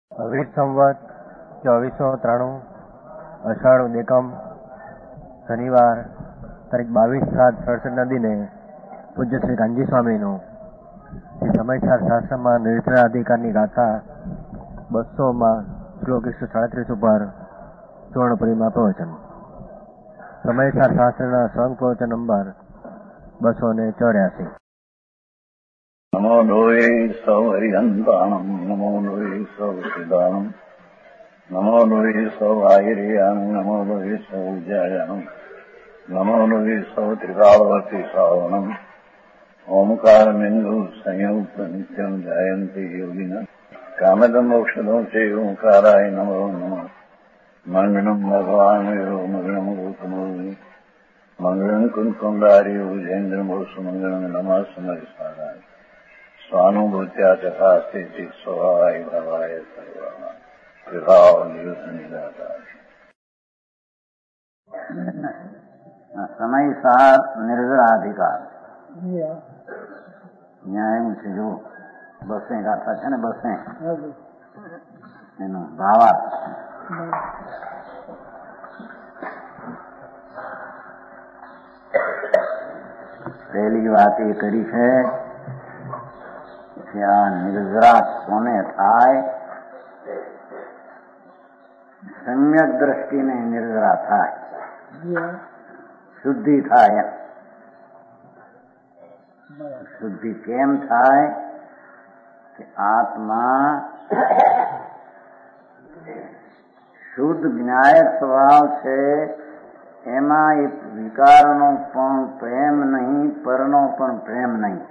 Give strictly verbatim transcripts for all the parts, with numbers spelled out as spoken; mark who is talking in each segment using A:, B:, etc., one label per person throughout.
A: અવિત સંવત ચોવીસો ત્રાણું અષાઢ ઉદેકમ શનિવાર તારીખ બાવીસ સાત સડસઠના દિને પૂજ્ય શ્રી કાનજી સ્વામીનું શ્રી સમયસાર શાસ્ત્રમાં નિર્જરા અધિકારની ગાથા બસોમાં શ્લોક એકસો સાડત્રીસ ઉપર સુવર્ણપુરીમાં પ્રવચન. સમયસાર શાસ્ત્રના સ્વંગ પ્રવચન નંબર બસો ને ચોર્યાસી.
B: નમો લોહે સૌ હરિહંતાણમ નમો લોહે સૌ સિદ્ધાણમ નમો લોહે સૌ આયર્યાણમ નમો લોહે સૌ ઉજ્જાયાણમ નમો લોહે સૌ ત્રિકાવતી શ્રાવણમ ઓમકાર બિંદુ સંયુક્ત નિત્યમ જાયંતી યોગિના કામદમ મોક્ષદો છે ઓંકારાય નમો નમઃ. મંગળમ ભગવાન મંગળમ ગૌતમો મંગળમ કુંકુંડારી ઉજેન્દ્રમો સુમંગળમ નમઃ સમયસારાય સ્વાનુભૂત્યા ચકાસ્તી સ્વભાવાય ભવાય સર્વા વિભાવ નિદાતા. સમયસાર નિર્જરાધિકાર ન્યાય છે. જો બસે ગાથા છે ને બસે એનો ભાવાર્થ પહેલી વાત એ કરી છે કે આ નિર્જરા કોને થાય? સમ્યક દ્રષ્ટિને નિર્જરા થાય, શુદ્ધિ થાય. શુદ્ધિ કેમ થાય? કે આત્મા શુદ્ધ જ્ઞાયક સ્વભાવ છે, એમાં એક વિકારનો પણ પ્રેમ નહીં, પરનો પણ પ્રેમ નહીં.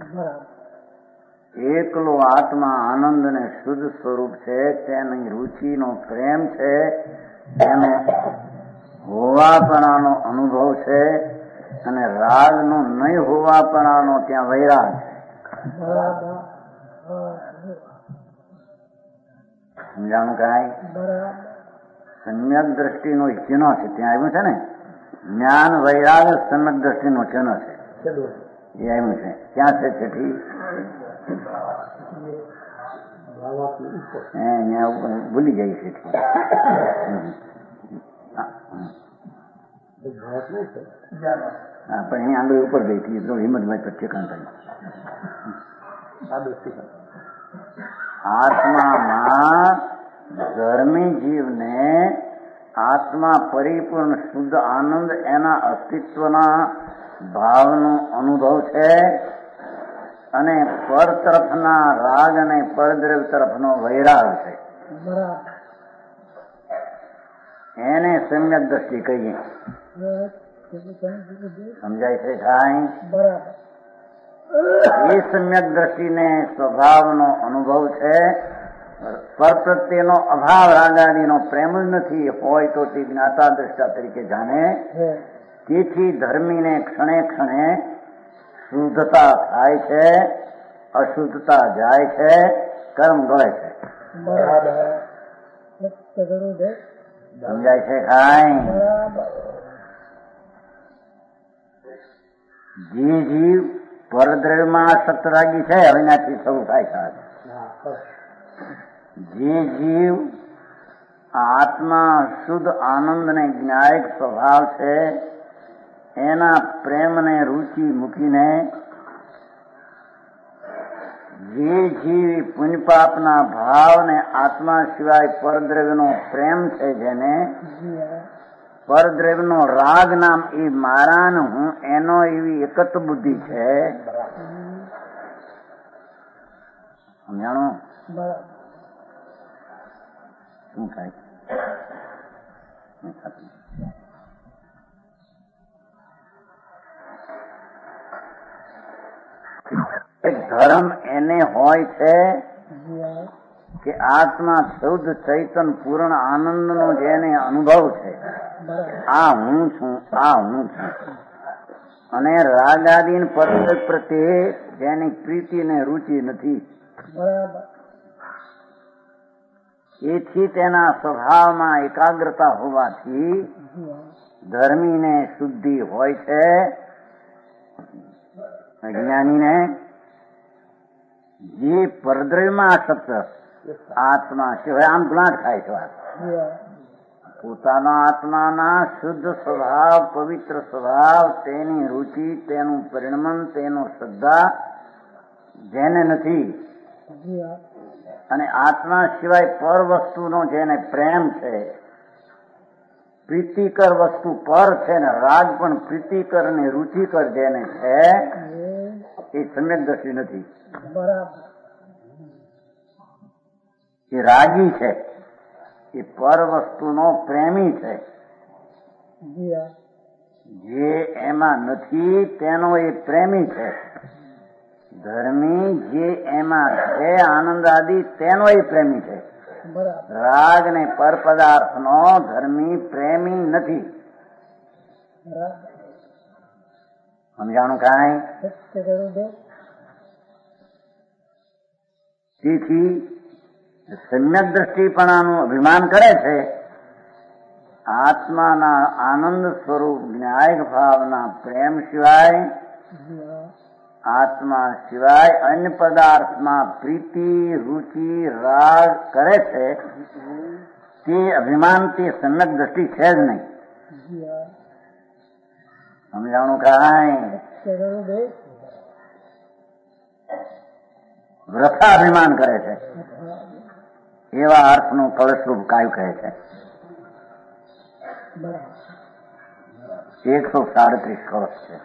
B: એકલો આત્મા આનંદ ને શુદ્ધ સ્વરૂપ છે, તેની રુચિનો પ્રેમ છે, તેનો હોવાપણાનો અનુભવ છે, અને રાગનો નહીં હોવાપણાનો ત્યાં વૈરાગ છે. સમજાણું કાંઈ? સમ્યક દ્રષ્ટિનો ચિહ્નો છે, ત્યાં આવ્યું છે ને, જ્ઞાન વૈરાગ સમ્યક દ્રષ્ટિનો ચિહ્ન છે, એ આવ્યું છે. ક્યાં છે છેઠી? ભૂલી જાય છે. હા, પણ અહીં આંગળી ઉપર ગઈ હતી તો હિંમતભાઈ પ્રત્યેકાંત આત્મામાં ધર્મી જીવને આત્મા પરિપૂર્ણ શુદ્ધ આનંદ એના અસ્તિત્વના ભાવનો અનુભવ છે, અને પર તરફના રાગ અને પરદ્રવ તરફનો વૈરાગ છે. એને સમ્યક દ્રષ્ટિ કહીએ. સમજાય છે કાંઈ? એ સમ્યક દ્રષ્ટિને સ્વભાવનો અનુભવ છે. પર પ્રત્યેનો અભાવ રાગાદીનો પ્રેમ જ નથી, હોય તો તે જ્ઞાતા દ્રષ્ટા તરીકે જાણે. તેથી ધર્મીને ક્ષણે ક્ષણે શુદ્ધતા થાય છે, અશુદ્ધતા જાય છે, કર્મ ગળે છે. સમજાય છે કાંઈ? જે જીવ પરદ્રવ્યમાં આસક્ત રાગી છે, એનાથી શરૂ થાય છે. જે જીવ આત્મા શુદ્ધ આનંદ ને જ્ઞાયક સ્વભાવ છે, એના પ્રેમને રુચિ મૂકીને જે જીવ પુણ્યપાપના ભાવને આત્મા સિવાય પરદ્રવ્યનો પ્રેમ છે, જેને પરદ્રવ્યનો રાગ નામ એ મારાન હું એનો એવી એકત બુદ્ધિ છે. સમજાણું? શું થાય? ધર્મ એને હોય છે કે આત્મા શુદ્ધ ચૈતન પૂર્ણ આનંદનો જેને અનુભવ છે, આ હું છું, આ હું છું. અને રાગાદીન પરદેશ પ્રત્યે જેની પ્રીતિ ને રુચિ નથી. એથી તેના સ્વભાવમાં એકાગ્રતા હોવાથી ધર્મીને શુદ્ધિ હોય છે, જ્ઞાનીને જે પરદ્રવ્યમાં આસક્ત આત્મા સિવાય આમ પ્લાન્ટ ખાય છે વાત. પોતાના આત્માના શુદ્ધ સ્વભાવ, પવિત્ર સ્વભાવ, તેની રુચિ, તેનું પરિણમન, તેનો શ્રદ્ધા જેને નથી, અને આત્મા સિવાય પર વસ્તુનો જેને પ્રેમ છે, પ્રીતિકર વસ્તુ પર છે ને રાગ પણ પ્રીતિકર અને રુચિકર જેને છે એ સમ્યક દ્રષ્ટિ નથી. એ રાગી છે, એ પર વસ્તુનો પ્રેમી છે. જે એમાં નથી તેનો એ પ્રેમી છે. ધર્મી જે એમાં છે આનંદ આદિ તેનો એ પ્રેમી છે. રાગ ને પર પદાર્થનો ધર્મી પ્રેમી નથી. સમજાણું કાંઈ? તેથી સમ્યક દ્રષ્ટિપણાનું અભિમાન કરે છે. આત્માના આનંદ સ્વરૂપ ન્યાયિક ભાવના પ્રેમ સિવાય, આત્મા સિવાય અન્ય પદાર્થમાં પ્રીતિ, રુચિ, રાગ કરે છે તે અભિમાન તે સમ્યક દ્રષ્ટિ છે જ નહીં. સમજાણું કાંઈ? વ્રથાભિમાન કરે છે એવા અર્થનું કળશરૂપ કાયું કહે છે. એકસો સાડત્રીસ કળશ છે.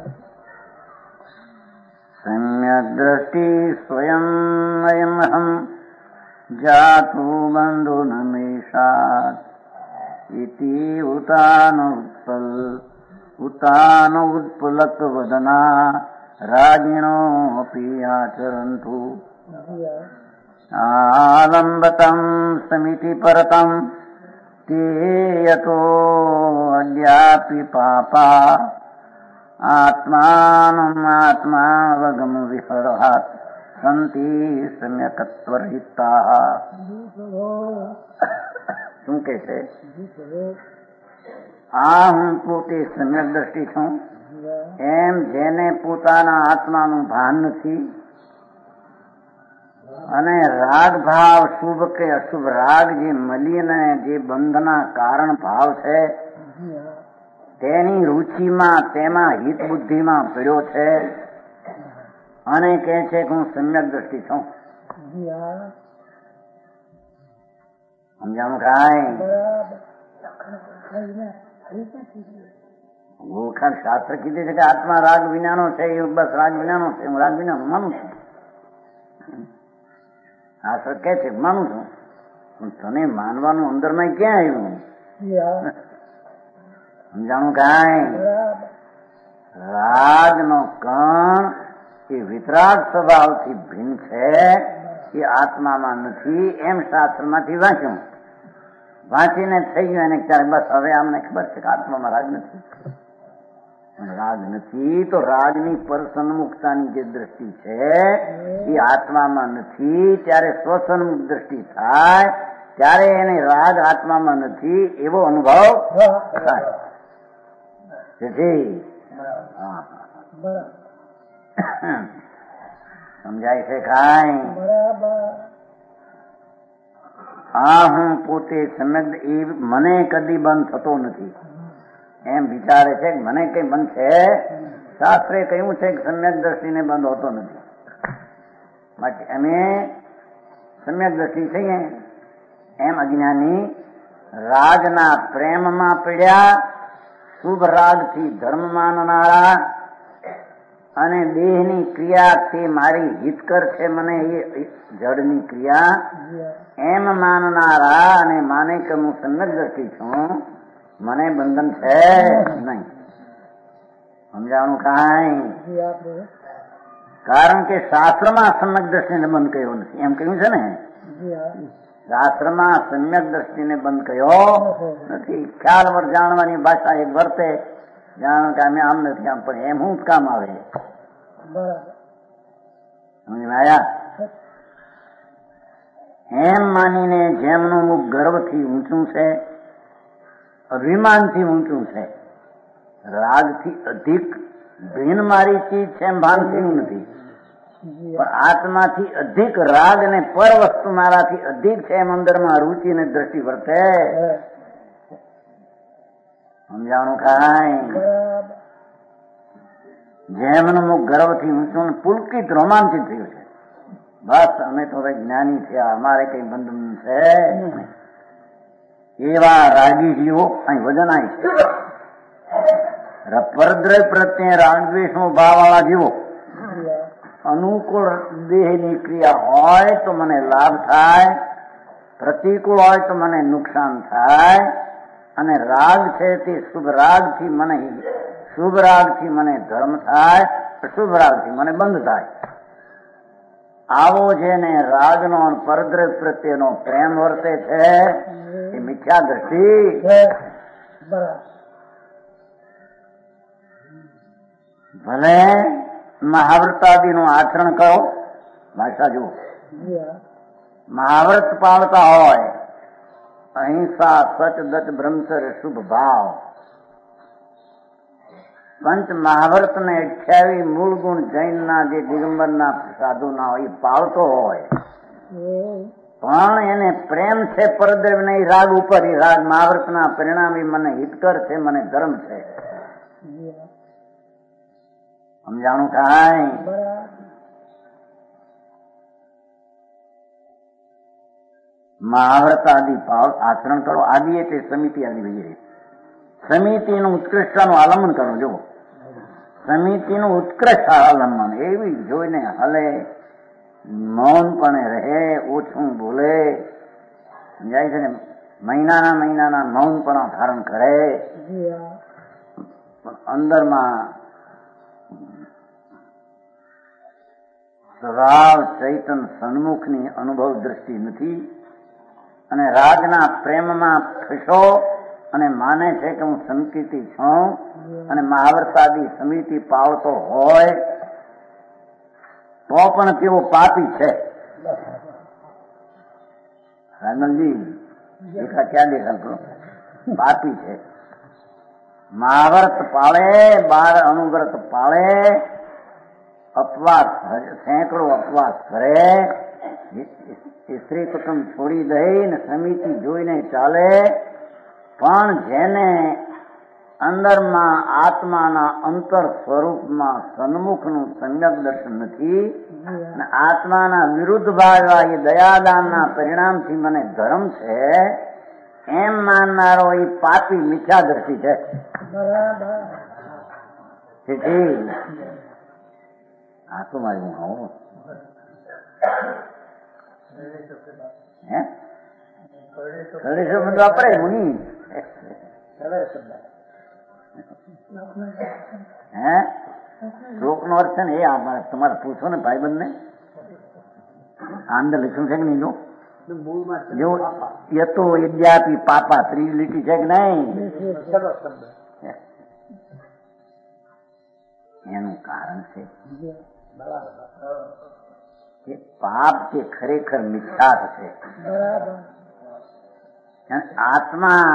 B: સમ્યક દ્રષ્ટિ સ્વયં અયમહમ જાતુ બંધુ નમેષાત ઇતિ ઉતાન ઉત્પલ ઉતાન ઉત્પલક વદના રાગિણો અપી આચરંતુ આલંબતમ સમિતિ પરતમ તે યતો અદ્યાપી પાપા આત્માનમ આત્માવગમ વિહરહાત સંતિ સમ્યકત્વરહિતા. શું કે છે? આ હું પોતે સમ્યક દ્રષ્ટિ છું એમ જેને પોતાના આત્માનું ભાન નથી અને રાગ ભાવ શુભ કે અશુભ રાગ જે મળીને જે બંધના કારણ ભાવ છે તેની રુચિમાં તેમાં હિત બુદ્ધિમાં પડ્યો છે અને કહે છે કે હું સમ્યક દ્રષ્ટિ છું. સમજાણું કાંઈ? ઓળખાણ શાસ્ત્ર કીધું છે કે આત્મા રાગ વિનાનો છે, એ બસ રાગ વિનાનો છે, હું રાગ વિનાનું માનું છું. શાસ્ત્ર કે છે માનું છું, પણ તને માનવાનું અંદરમાં ક્યાં આવ્યું? સમજાણું કાંઈ? રાગનો કણ એ વિતરાગ સ્વભાવથી ભિન્ન છે, એ આત્મામાં નથી એમ શાસ્ત્રમાંથી વાંચ્યું. વાંચીને થઈ ગયું એને ક્યારે બસ હવે અમને ખબર છે કે આત્મામાં રાગ નથી. રાગ નથી તો રાગની પરસન્મુખતાની જે દ્રષ્ટિ છે એ આત્મામાં નથી. ત્યારે સ્વસન્મુખ દ્રષ્ટિ થાય ત્યારે એને રાગ આત્મામાં નથી એવો અનુભવ થાય. સમજાય છે કાંઈ? આ હું પોતે સમ્યક એ મને કદી બંધ થતો નથી એમ વિચારે છે કે મને કઈ બંધ છે. શાસ્ત્રે કહ્યું છે કે સમ્યક દ્રષ્ટિને બંધ હોતો નથી. માટે અમે સમ્યક દ્રષ્ટિ છીએ એમ અજ્ઞાની રાગના પ્રેમમાં પડ્યા, શુભ રાગથી ધર્મ માનનારા અને દેહની ક્રિયાથી મારી હિતકર છે મને એ જડની ક્રિયા એમ માનનારા અને માને કે હું સમ્યક દ્રષ્ટિ છું, મને બંધન છે નહીં. સમજાણું કાંઈ? કારણ કે શાસ્ત્રમાં સમ્યક દ્રષ્ટિને બંધ કર્યો નથી એમ કહ્યું છે ને. શાસ્ત્રમાં સમ્યક દ્રષ્ટિને બંધ કર્યો નથી. ખ્યાલ વર જાણવાની ભાષા એક વર્તે જાણો કે અમે આમ નથી આમ, પણ એમ હું જ કામ આવે. સમજમાં? એમ માનીને જેમનું મુખ ગર્વથી ઊંચું છે, અભિમાનથી ઊંચું છે, રાગથી અધિક ભિન્ન મારી ચીજ છે એમ ભાન થયું નથી. પણ આત્માથી અધિક રાગ ને પર વસ્તુ મારાથી અધિક છે એમ અંદરમાં રુચિ ને દ્રષ્ટિ વર્તે. સમજાણું કાંઈ? જેમનું મુખ ગર્વથી ઊંચું પુલકિત રોમાંચિત થયું છે. બસ અમે તો હવે જ્ઞાની થયા, અમારે કઈ બંધન છે. એવા રાગી જીવો અહીં વજન આવી છે. પરદ્રવ્ય પ્રત્યે રાગદ્વેષનો ભાવ વાળા જીવો અનુકૂળ દેહની ક્રિયા હોય તો મને લાભ થાય, પ્રતિકૂળ હોય તો મને નુકસાન થાય, અને રાગ છે તે શુભ રાગથી મને શુભ રાગથી મને ધર્મ થાય, અશુભ રાગથી મને બંધ થાય. આવો જેને રાગનો પરદ્રવ્ય પ્રત્યેનો પ્રેમ વર્તે છે એ મિથ્યા દ્રષ્ટિ. ભલે મહાવ્રતાદિનું આચરણ કરો, ભાષા જુઓ, મહાવ્રત પાળતા હોય, અહિંસા, સચ, દચ, બ્રહ્મચર્ય, શુભ ભાવ, પંચ મહાવ્રત ને અઠ્યાવી મૂળ ગુણ જૈનના જે દિગંબરના સાધુના હોય એ પાળતો હોય, પણ એને પ્રેમ છે પરદ્રવ્ય નહીં રાગ ઉપર. એ રાગ મહાવ્રતના પરિણામે મને હિતકર છે, મને ધર્મ છે. સમજાણું કાંઈ? મહાવ્રત આદિ ભાવ આચરણ કરો. આદિ એટલે સમિતિ આદિ વગેરે. સમિતિનું ઉત્કૃષ્ટનું આલંબન કરો. જો સમિતિનું ઉત્કૃષ્ટ આલંબન એવી જોઈને હલે, મૌનપણે રહે, ઓછું બોલે. સમજાય છે ને? મહિનાના મહિનાના મૌનપણા ધારણ કરે, અંદરમાં સ્વભાવ ચૈતન સન્મુખની અનુભવ દ્રષ્ટિ નથી, અને રાગના પ્રેમમાં ખસો અને માને છે કે હું સંકિતી છું, અને મહાવ્રતાદી સમિતિ પાળતો હોય તો પણ તેઓ પાપી છે. રાજમલજી દેખા ક્યાં દેખા કરો? પાપી છે. મહાવ્રત પાળે, બાર અનુવ્રત પાળે, અપવાસ સેંકડો અપવાસ કરે, સ્ત્રી કુટુંબ છોડી દઈને સમિતિ જોઈને ચાલે, પણ જેને અંદરમાં આત્માના અંતર સ્વરૂપમાં સન્મુખનું સમ્યક દર્શન નથી, અને આત્માના વિરુદ્ધ ભાવ એ દયાદાનના પરિણામથી મને ધર્મ છે એમ માનનારો એ પાપી મિથ્યાદર્શી છે. આ તો મારી હું આવું હે કરડે શબ્દ વાપરે મુનિ હે શ્લોક નો અર્થ છે ને એ તમારે પૂછો ને ભાઈબંધ ને. આ અંદર લખ્યું છે કે નહીં? જો યતો યદ્યાપી પાપા ત્રીજી લીટી છે કે નહીં? એનું કારણ છે કે પાપ જે ખરેખર મિથ્યાત છે. આત્મા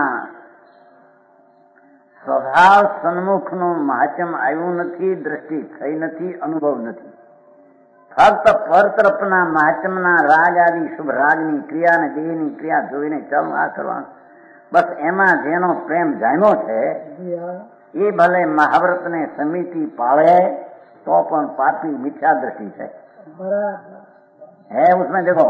B: સ્વભાવ સન્મુખનું મહાત્મ આવ્યું નથી, દ્રષ્ટિ થઈ નથી, અનુભવ નથી. ફક્ત પરતરફના મહાત્મના રાગ આદિ શુભ રાગની ક્રિયા અને દેહની ક્રિયા જોઈને ચાલ આ કરવાનું, બસ એમાં જેનો પ્રેમ જામ્યો છે એ ભલે મહાવ્રતને સમિતિ પાળે તો પણ પાપી મિથ્યા દ્રષ્ટિ છે. है उसमें देखो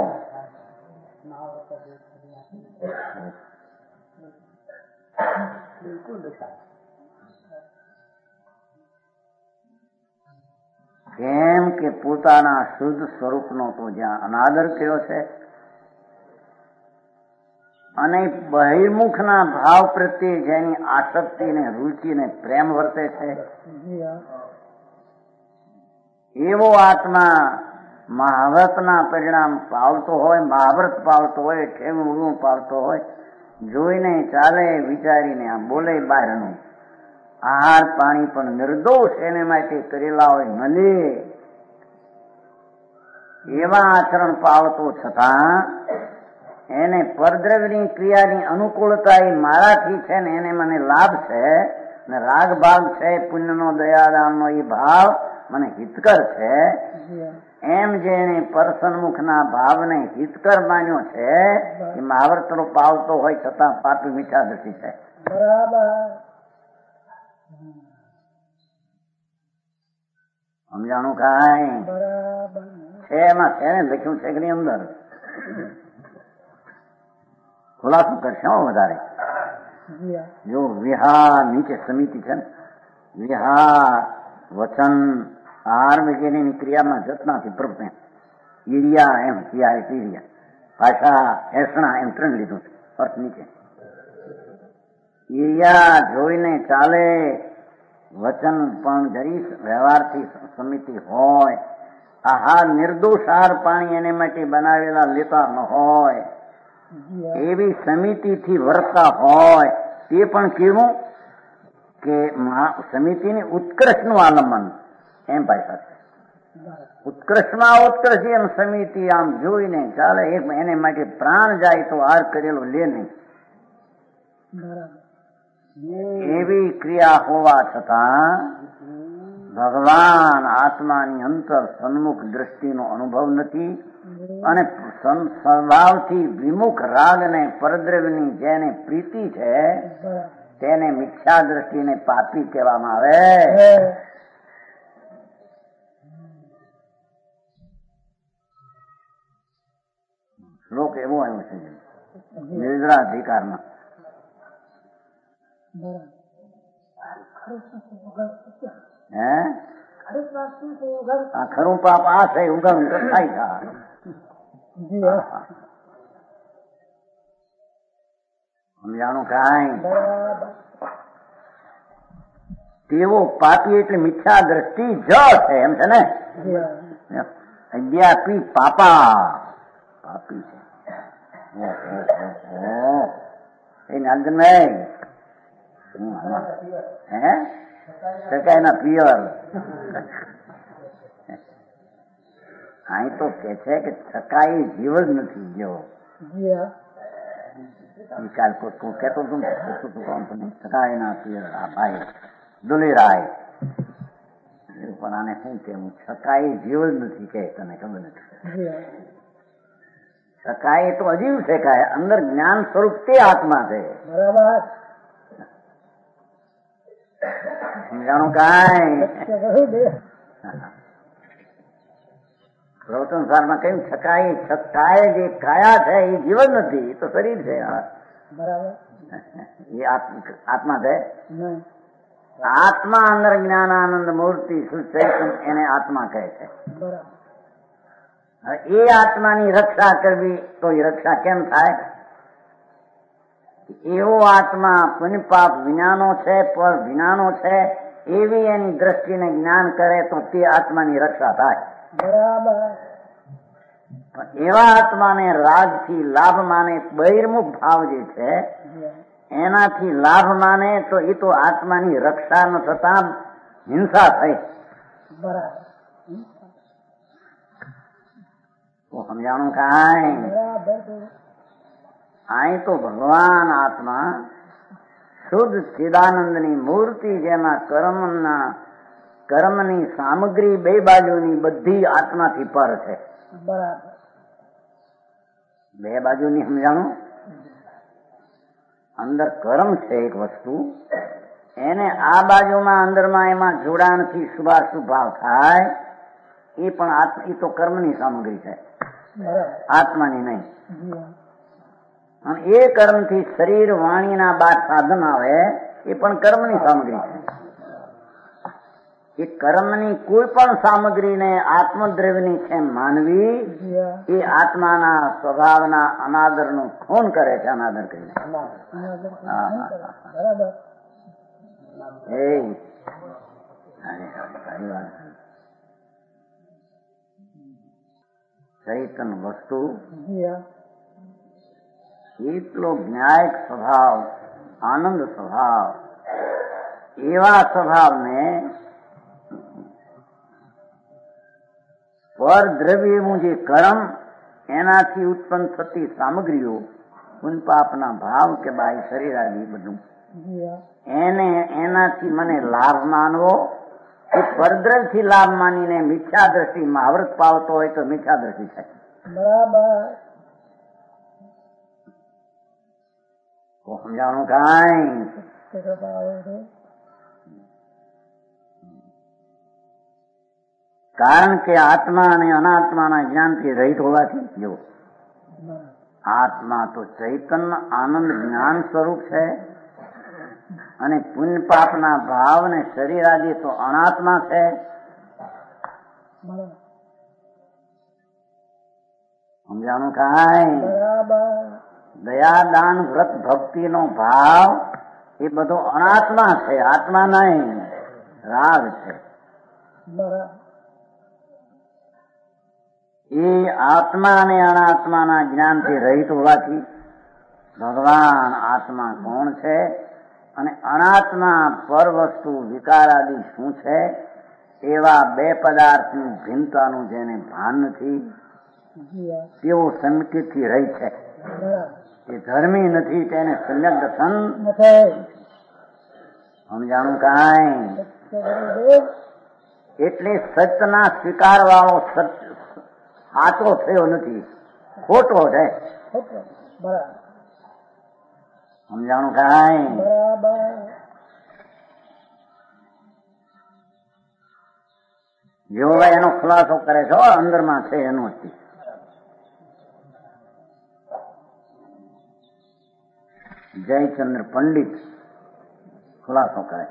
B: बिल्कुल लिखा કેમ કે પોતાના શુદ્ધ સ્વરૂપનો તો જ્યાં અનાદર કર્યો છે, અને બહિર્મુખના ભાવ પ્રત્યે જેની આસક્તિ ને રુચિ ને પ્રેમ વર્તે છે, એવો આત્મા મહાવ્રતના પરિણામ પાવતો હોય, મહાવ્રત પાવતો હોય, ઠેંગણું પાવતો હોય, જોઈને ચાલે, વિચારીને આમ બોલે, બહારનું આહાર પાણી પણ નિર્દોષ એને માટે કરેલા હોય મળે એવા આચરણ પાવતો છતાં એને પરદ્રવ્યની ક્રિયાની અનુકૂળતા એ મારાથી છે ને એને મને લાભ છે, ને રાગ ભાગ છે, પુણ્યનો દયાદાનનો એ ભાવ મને હિતકર છે એમ જેને પરસન્મુખના ભાવને હિતકર માન્યો છે એ મહાવર્તનો પાવતો હોય છતાં પાપી મીઠા દ્રષ્ટિ છે.
C: બરાબર
B: સમજાણું કાંઈ
C: બરાબર
B: છે એમાં છે ને લખ્યું છે કે ની અંદર ખુલાસો કરશે વધારે. જો વિહાર નીચે સમિતિ છે ને વિહાર વચન આહાર વગેરેની ક્રિયામાં જતનાથી પ્રભુ ઈડિયા એમ તિયારે તીરિયા ભાષા એસણા એમ ત્રણ લીધું છે અર્થ નીચે. ઈડિયા જોઈને ચાલે વચન પણ જરી વ્યવહારથી સમિતિ હોય. આહાર નિર્દોષ આહાર પાણી એને માટે બનાવેલા લેતા ન હોય એવી સમિતિથી વર્તા હોય તે પણ કેવું કે સમિતિની ઉત્કર્ષનું આલંબન એમ ભાષા છે. ઉત્કર્ષમાં ઉત્કર્ષ એમ સમિતિ આમ જોઈને ચાલે એને માટે પ્રાણ જાય તો આર કરેલો લે નહીં એવી ક્રિયા હોવા છતાં ભગવાન આત્માની અંતર સન્મુખ દ્રષ્ટિનો અનુભવ નથી અને સ્વભાવથી વિમુખ રાગને પરદ્રવ્યની જેને પ્રીતિ છે તેને મિથ્યા દ્રષ્ટિને પાપી કહેવામાં આવે. શ્લોક એવો આવ્યો છે નિદ્રાધિકારમાં. હે આ ખરું પાપ આ છે ઉગમ તો થાય સમજાણું કાંઈ. તેવો પાપી એટલે મિથ્યા દ્રષ્ટિ જ છે એમ છે ને. અદ્યાપી પાપા પાપી છે એ નાંદનભાઈ હે સકાયના પિયર અહીં તો કે છે કે સકાઈ જીવ જ નથી ગયો. કાલ કેતો સકાયના પિયર આ ભાઈ દુલેરાય પણ આને શું કેવું સકાઈ જીવ જ નથી કે તને ખબર નથી. સકાય તો અજીવ છે કાય અંદર જ્ઞાન સ્વરૂપ તે આત્મા છે.
C: બરાબર
B: સમજાણું કાંઈ. પ્રવચન સારમાં કહ્યું છકાય છકાય જે કાયા છે એ જીવન નથી એ તો શરીર છે.
C: બરાબર
B: એ આત્મા છે. આત્મા અંદર જ્ઞાનાનંદ મૂર્તિ સુચૈતન એને આત્મા કહે છે.
C: બરાબર
B: એ આત્માની રક્ષા કરવી તો એ રક્ષા કેમ થાય? એવો આત્મા પુનિપાપ વિનાનો છે પર વિનાનો છે એવી એની દ્રષ્ટિને જ્ઞાન કરે તો તે આત્માની રક્ષા થાય.
C: બરાબર
B: પણ એવા આત્માને રાગથી લાભ માને બહિર્મુખ ભાવ જે છે એનાથી લાભ માને તો એ તો આત્માની રક્ષા ન થતા હિંસા થઈ.
C: બરાબર
B: તો સમજાણું કાંઈ. અહીં તો ભગવાન આત્મા શુદ્ધ ચિદાનંદની મૂર્તિ જેમાં કર્મના કર્મની સામગ્રી બે બાજુની બધી આત્માથી પર છે.
C: બરાબર
B: બે બાજુની સમજાણું. અંદર કર્મ છે એક વસ્તુ એને આ બાજુમાં અંદરમાં એમાં જોડાણથી શુભાશુભ ભાવ થાય એ પણ એ તો કર્મની સામગ્રી છે આત્માની નહીં. અને એ કર્મથી શરીર વાણીના બાદ સાધન આવે એ પણ કર્મની સામગ્રી છે. એ કર્મની કોઈ પણ સામગ્રીને આત્મદ્રવ્યની છે માનવી એ આત્માના સ્વભાવના અનાદરનું ખૂન કરે છે. અનાદર કરીને ચૈતન વસ્તુ એટલો ન્યાયક સ્વભાવ આનંદ સ્વભાવ એવા સ્વભાવને પર દ્રવ્યનું જે કર્મ એનાથી ઉત્પન્ન થતી સામગ્રીઓ પુનપાપના ભાવ કે બાહ્ય શરીર આદિ બધું એને એનાથી મને લાભ માનવો એ પરદ્રવ્યથી લાભ માનીને મિથ્યા દ્રષ્ટિમાં આવૃત પાવતો હોય તો મિથ્યા દ્રષ્ટિ થાય.
C: બરાબર.
B: સમજાણું કાંઈ? કારણ કે આત્મા અને અનાત્માના જ્ઞાનથી રહિત હોવાથી જો આત્મા તો ચૈતન્ય આનંદ જ્ઞાન સ્વરૂપ છે અને પુણ્ય પાપના ભાવ ને શરીર આદિ તો અનાત્મા છે. સમજાણું કાંઈ? દયા દાન વ્રત ભક્તિ નો ભાવ એ બધો અનાત્મા છે, આત્મા નહીં, રાગ છે. એ આત્મા અને અનાત્માના જ્ઞાનથી રહિત હોવાથી ભગવાન આત્મા કોણ છે અને અનાત્મા પર વસ્તુ વિકારાદિ શું છે એવા બે પદાર્થની ભિન્નતાનું જેને ભાન નથી તેવો સંકેતથી રહિત છે. એ ધર્મી નથી, તેને સમ્યક દર્શન. સમજાણું કાંઈ? એટલે સત્યના સ્વીકાર વાળો સત્ય સાચો થયો નથી, ખોટો છે. સમજાણું કાંઈ? જેવો એનો ખુલાસો કરે છે અંદરમાં છે એનો જ. જયચંદ્ર પંડિત ખુલાસો કરે.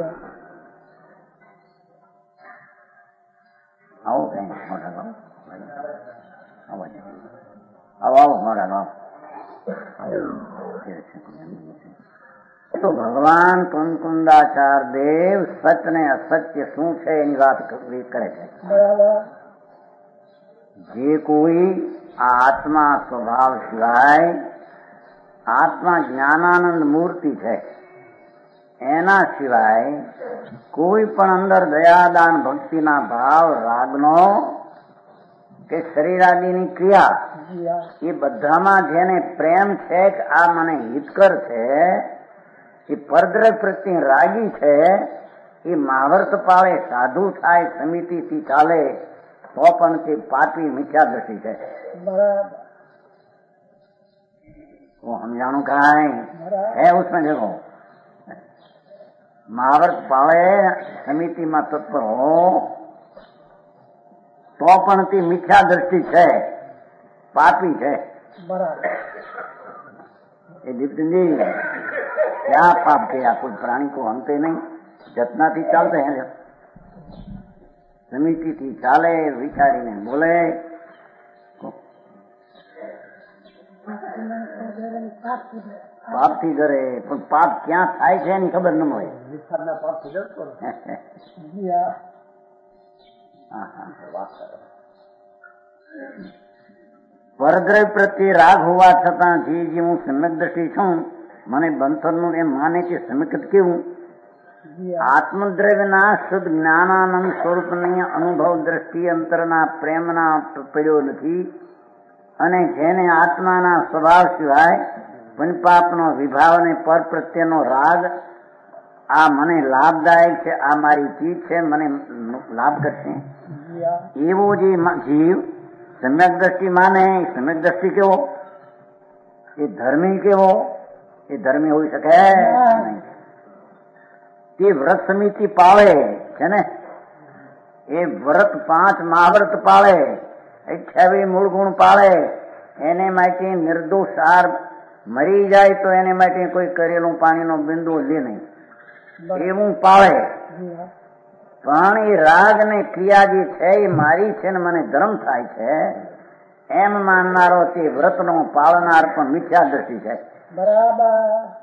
B: આવો કઈ મોટા ભાવ આવો આવો મોટા ભાવ. તો ભગવાન કુંકુંદાચાર દેવ સત્ય ને અસત્ય શું છે એની વાત કરે છે. જે કોઈ આત્મા સ્વભાવ સિવાય આત્મા જ્ઞાનાનંદ મૂર્તિ છે એના સિવાય કોઈ પણ અંદર દયાદાન ભક્તિના ભાવ રાગનો કે શરીરાદિની ક્રિયા એ બધામાં જેને પ્રેમ છે કે આ મને હિતકર છે, એ પરદ્રવ્ય પ્રત્યે રાગી છે, એ મહાવર્ત પાળે સાધુ થાય સમિતિથી ચાલે તો પણ તે પાપી મિથ્યા દ્રષ્ટિ છે. સમજાણું કાંઈ? है उसमें देखो महावर्त पावे समितिમાં તત્પર હો તો પણ તે મિથ્યા દ્રષ્ટિ છે, પાપી છે. એ દીપજી क्या पाप किया? कोई प्राणी को हमते नहीं, जतनाથી ચાલते हैं. સમિતિથી ચાલે, વિચારીને બોલે. પાપથી કરે પણ પાપ ક્યાં થાય છે એની ખબર ન હોય. પરદ્રવ્ય પ્રત્યે રાગ હોવા છતાં જે જે હું સમ્યક દ્રષ્ટિ છું મને બંધનનું એમ માને છે. સમ્યક કેવું? આત્મદ્રવ્યના શુદ્ધ જ્ઞાનાનંદ સ્વરૂપની અનુભવ દ્રષ્ટિ અંતરના પ્રેમના પડ્યો નથી અને જેને આત્માના સ્વભાવ સિવાય પુણ્યપાપનો વિભાવ અને પર પ્રત્યેનો રાગ, આ મને લાભદાયક છે, આ મારી ચીજ છે, મને લાભ કરશે, એવો જે જીવ સમ્યક દ્રષ્ટિ માને. સમ્યક દ્રષ્ટિ કેવો? એ ધર્મી કેવો? એ ધર્મી હોઈ શકે નહીં. તે વ્રત સમિતિ પાળે છે ને, એ વ્રત પાંચ મહાવ્રત પાળે, અઠ્યાવીસ મૂળ ગુણ પાળે, એને માટે નિર્દોષ સાર મરી જાય તો એને માટે કોઈ કરેલું પાણીનો બિંદુ લે નહીં, એવું પાળે. પણ એ રાગ ને ક્રિયા જે છે એ મારી છે ને મને ધર્મ થાય છે એમ માનનારો તે વ્રતનો પાળનાર પણ મિથ્યા દ્રષ્ટિ છે.
C: બરાબર.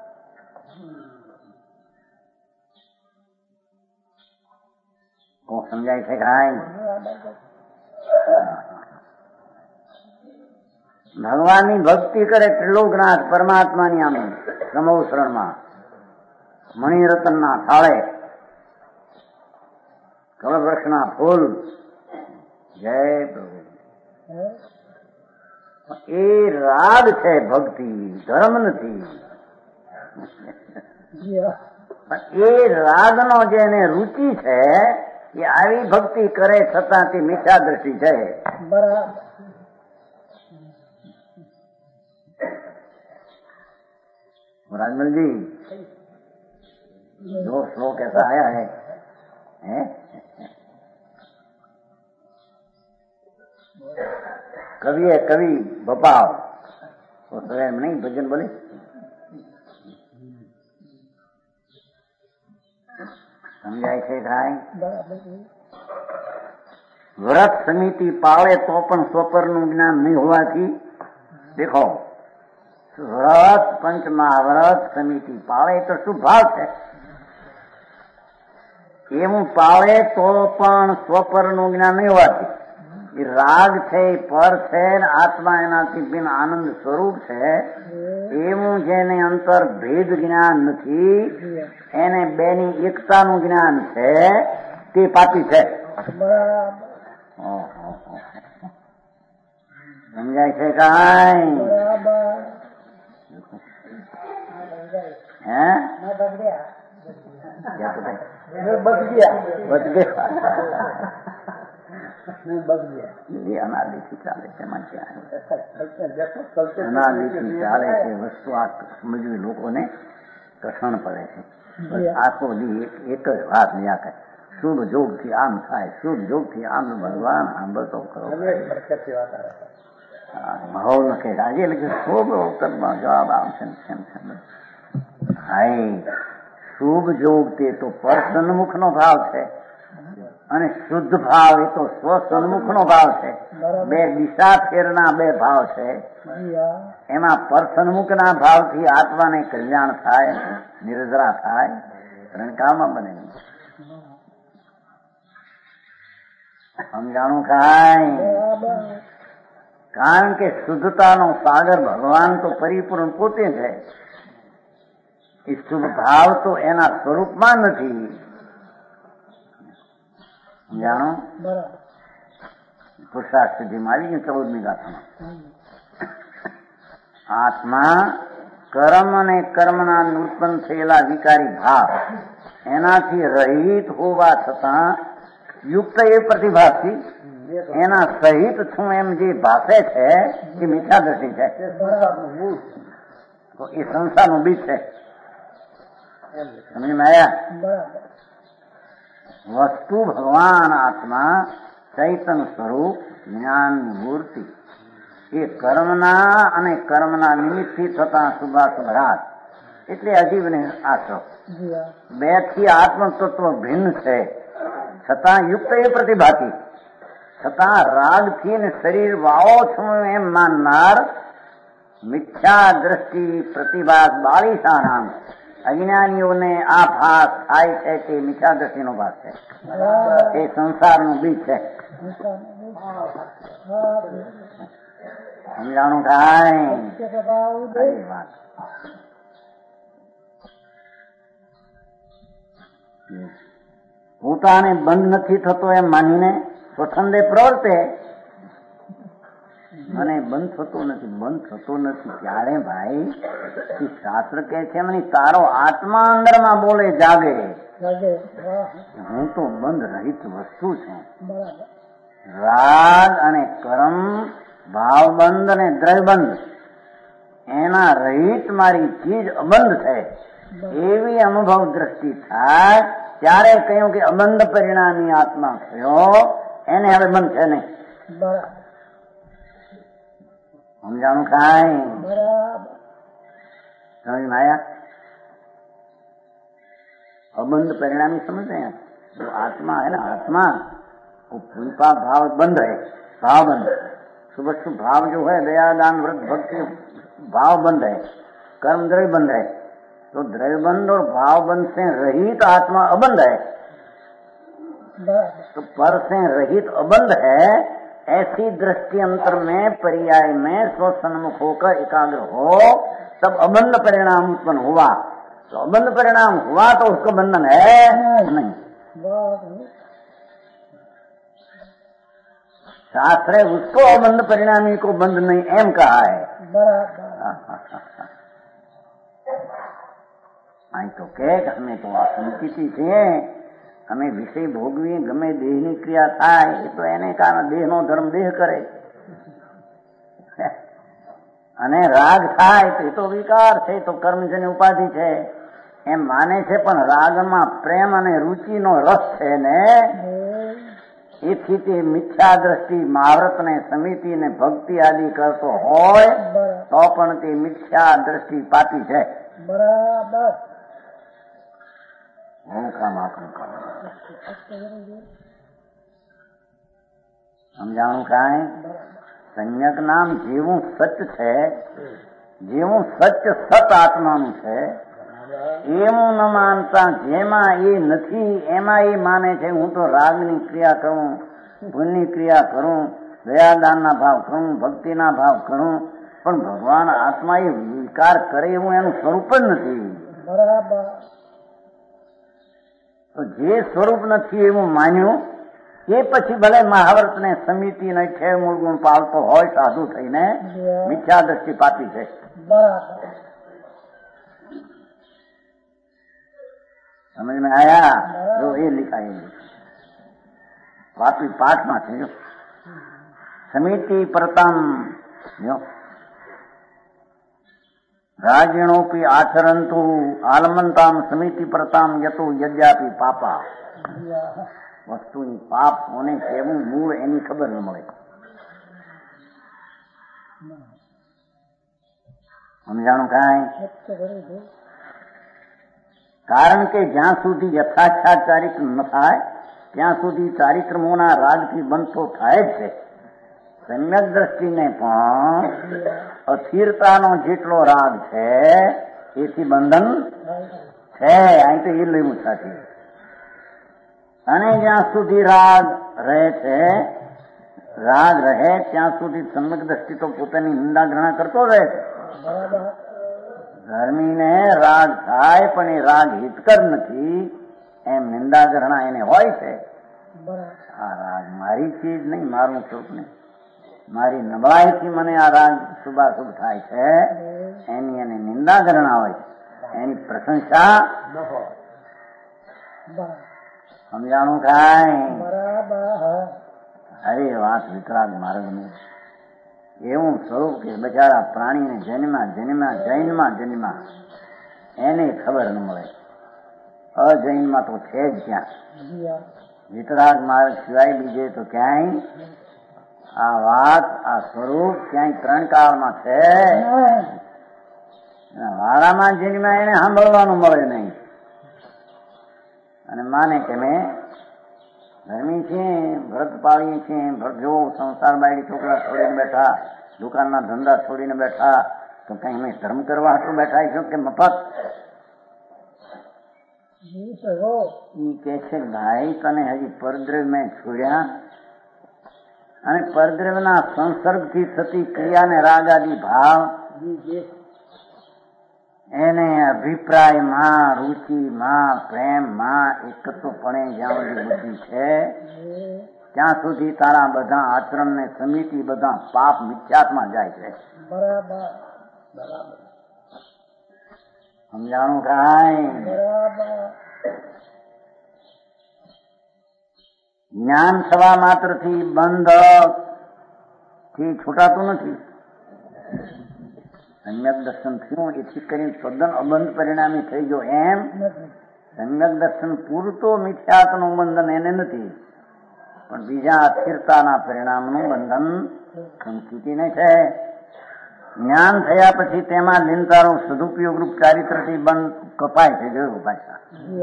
B: સમજાય છે કાંઈ? ભગવાનની ભક્તિ કરે ત્રિલોકનાથ પરમાત્માની આમ સમોસરણમાં મણિરત્નના થાળે કલ્પવૃક્ષના ફૂલ, જય પ્રભુ. એ રાગ છે, ભક્તિ ધર્મ નથી. એ રાગનો જેને રુચિ છે એ આવી ભક્તિ કરે છતાં તે મિથ્યા દ્રષ્ટિ છે.
C: બરાબર.
B: राजमल जी दो श्लोक ऐसा आया है, है? कवि है कवि भपाव वो सवेर में नहीं भजन बोले समझाय છે કાંઈ? વ્રત સમિતિ પાળે તો પણ સ્વપરનું જ્ઞાન નહીં હોવાથી દેખો વ્રત પંચમહાવ્રત સમિતિ પાળે તો શું ભાવ છે એવું પાળે તો પણ સ્વપરનું જ્ઞાન નહીં હોવાથી એ રાગ છે એ પર છે આત્મા એનાથી બિન આનંદ સ્વરૂપ છે એવું જેને અંતર ભેદ જ્ઞાન નથી એને બેની એકતાનું જ્ઞાન છે તે પાપી છે. સમજાય છે કાંઈ? હે બચ ગયા અનાદિથી ચાલે છે અનાદિથી ચાલે છે વસ્તુ આ સમજવી લોકોને કઠણ પડે છે. આખો દી એક જ વાત ન્યા કરે શુભ જોગ થી આમ થાય શુભ જોગ થી આમ ભગવાન સાંભળતો કરો ભાવ નખે આજે લખે શુભ કર્મમાં જવાબ આવશે હાય શુભ જોગ તે તો પર સન્મુખ નો ભાવ છે અને શુદ્ધ ભાવ એ તો સ્વ સન્મુખ નો ભાવ છે. બે દિશા ફેરના બે ભાવ છે. એમાં પર સન્મુખ ના ભાવ થી આત્માને કલ્યાણ થાય નિર્જરા થાય રણકામાં બને. સમજાણું કાંઈ? કારણ કે શુદ્ધતાનો સાગર ભગવાન તો પરિપૂર્ણ પોતે છે. એ શુભ ભાવ તો એના સ્વરૂપમાં નથી. જાણો પુરુષાર્થ સુધીમાં આવી ગયું ચૌદમી ગાથામાં આત્મા કર્મ અને કર્મના ઉત્પન્ન થયેલા વિકારી ભાવ એનાથી રહિત હોવા છતાં યુક્ત એ પ્રતિભાથી એના સહિત છું એમ જે ભાષે છે એ મિથ્યા દ્રષ્ટિ છે. તો એ સંસારનું બીજ છે. સમજમાં આવ્યા? વસ્તુ ભગવાન આત્મા ચૈતન સ્વરૂપ જ્ઞાનની મૂર્તિ એ કર્મના અને કર્મના નિમિત્તથી થતા શુભાશુભરાત એટલે અજીવને આશ્રવ બે થી આત્મતત્વ ભિન્ન છે છતાં યુક્ત એ પ્રતિભાતી છતાં રાગથી ને શરીર વાવો છું એમ માનનાર મિથ્યા દ્રષ્ટિ પ્રતિભાસ બાલિશાનામ અજ્ઞાનીઓને આ ભાસ થાય છે તે મિથ્યા દ્રષ્ટિનો ભાસ છે. એ સંસારનું બીજ છે. સમજાણું કાંઈ? વાત પોતાને બંધ નથી થતો એમ માનીને સ્વચ્છંદે પ્રવર્તે મને બંધ થતો નથી બંધ થતો નથી ત્યારે ભાઈ શાસ્ત્ર કે છે મને તારો આત્મા અંદરમાં બોલે જાગે હું તો બંધ રહિત વસ્તુ છું. રાગ અને કર્મ ભાવબંધ અને દ્રવ્યબંધ એના રહિત મારી ચીજ અબંધ છે એવી અનુભવ દ્રષ્ટિ થાય ત્યારે કહ્યું કે અબંધ પરિણામી આત્મા થયો એને હવે બંધ છે નહીં. સમજાણું કાંઈ? સમજ આયા? अबंध परिणामी समझते हैं जो आत्मा है ना, आत्मा वो पुष्पा भाव बंद है, भाव बंद है। सुबह शुभ भाव जो है दया दान व्रत भक्ति भाव बंद है, कर्म द्रव्य बंद है। तो द्रव्य बंद और भाव बंद से रहित आत्मा अबंध है, तो पर से रहित अबंध है। ऐसी दृष्टि अंतर में पर्याय में स्वसन्मुख होकर एकाग्र हो तब अबंध परिणाम उत्पन्न हुआ। तो अबंध परिणाम हुआ तो उसको बंधन है नहीं। शास्त्र उसको अबंध परिणामी को बंध नहीं एम कहा है। आई तो कह हमें तो आशंकित छे અમે વિષય ભોગવીએ, ગમે દેહની ક્રિયા થાય એ તો એને કારણે દેહનો ધર્મ દેહ કરે, અને રાગ થાય તો એ તો વિકાર છે, તો કર્મજન્ય ઉપાધિ છે એમ માને છે. પણ રાગમાં પ્રેમ અને રુચિનો રસ છે ને, એથી તે મિથ્યા દ્રષ્ટિ મહાવ્રત ને સમિતિ ને ભક્તિ આદિ કરતો હોય તો પણ તે મિથ્યા દ્રષ્ટિ પાપી છે.
C: બરાબર.
B: હું કામ આપણું કામ સમજાણું કાંઈ? સંયક નામ જેવું સચ છે, જેવું સચ સત આત્માનું છે, એવું ન માનતા જેમાં એ નથી એમાં એ માને છે હું તો રાગની ક્રિયા કરું, પુણ્યની ક્રિયા કરું, દયાદાનના ભાવ કરું, ભક્તિના ભાવ કરું, પણ ભગવાન આત્મા એ વિકાર કરે એવું એનું સ્વરૂપ જ નથી.
C: બરાબર.
B: તો જે સ્વરૂપ નથી એવું માન્યું એ પછી ભલે મહાવ્રત ને સમિતિ ને છે મૂળગુણ પાલતો હોય સાધુ થઈને, મિથ્યા દ્રષ્ટિ પાપી છે.
C: બરાબર.
B: સમજ में आया? जो ये लिखा है वापी पाठ में છે જો સમિતિ પ્રતમ જો રાજ્યણોપી આચરંતુ આલમંતામ સમિતિ પ્રતામ યતુ યજ્ઞાપી પાપા. વસ્તુની પાપ કોને કેવું મૂળ એની ખબર ન મળે. સમજાણું કાંઈ? કારણ કે જ્યાં સુધી યથાખ્યાત ચારિત્ર ન થાય ત્યાં સુધી ચારિત્રમોના રાગથી બનતો થાય જ છે. સમ્યક દ્રષ્ટિને પણ અસ્થિરતાનો જેટલો રાગ છે એથી બંધન છે. અહીં તો એ લેવું સાચી. અને જ્યાં સુધી રાગ રહે છે, રાગ રહે ત્યાં સુધી સમ્યક દ્રષ્ટિ તો પોતાની નિંદા ઘૃણા કરતો રહે છે. ધર્મીને રાગ થાય પણ એ રાગ હિતકર નથી એમ નિંદા ગ્રહણા એને હોય છે. આ રાગ મારી ચીજ નહીં, મારું સ્વરૂપ નહીં, મારી નબળાઈથી મને આ રાગ શુભાશુભ થાય છે એની એને નિંદા ગ્રહણા હોય છે, એની પ્રશંસા ન હોય. સમજાણું કાંઈ? અરે વાત વિતરાગ માર્ગનું એવું સ્વરૂપ કે બચારા પ્રાણીને જન્મા જન્મા જૈનમાં જન્મા એને ખબર ન મળે. અજૈનમાં તો છે જ ક્યાં. વિતરાગ માર્ગ સિવાય બીજે તો ક્યાંય આ વાત આ સ્વરૂપ ક્યાંય ત્રણ કાળમાં છે. વાળામાં જન્મા એને સાંભળવાનું મળે નહીં અને માને કે મેં ધર્મી છીએ, વ્રત પાળીએ છીએ, જો સંસાર બાયડી છોકરા છોડીને બેઠા, દુકાનના ધંધા છોડીને બેઠા તો કઈ અમે ધર્મ કરવા હાટું બેઠા છું કે મફત? ઈ કે છે ભાઈ તને હજી પરદ્રવ્ય મેં છોડ્યા અને પરદ્રવ્યના સંસર્ગથી થતી ક્રિયાને રાગ આદિ ભાવ એને અભિપ્રાયમાં, રુચિમાં, પ્રેમમાં એકત્વપણે જ્યાં સુધી બુદ્ધિ છે ત્યાં સુધી તારા બધા આચરણ ને સમિતિ બધા પાપ મિથ્યાત્મા જાય છે.
C: બરાબર. બરાબર.
B: સમજાણું કાંઈ? જ્ઞાન થવા માત્રથી બંધ થી છૂટાતું નથી. સમ્યક દર્શન થયું એથી કરીને તદ્દન અબંધ પરિણામી થઈ ગયો એમ સમ્યક દર્શન પૂરતો મિથ્યાત્વનું બંધન એને નથી, પણ બીજા અસ્થિરતાના પરિણામનું બંધન સંસ્કૃતિને છે. જ્ઞાન થયા પછી તેમાં લીનતારો સદુપયોગ રૂપ ચારિત્રથી બંધ કપાય છે. જોયું પાછા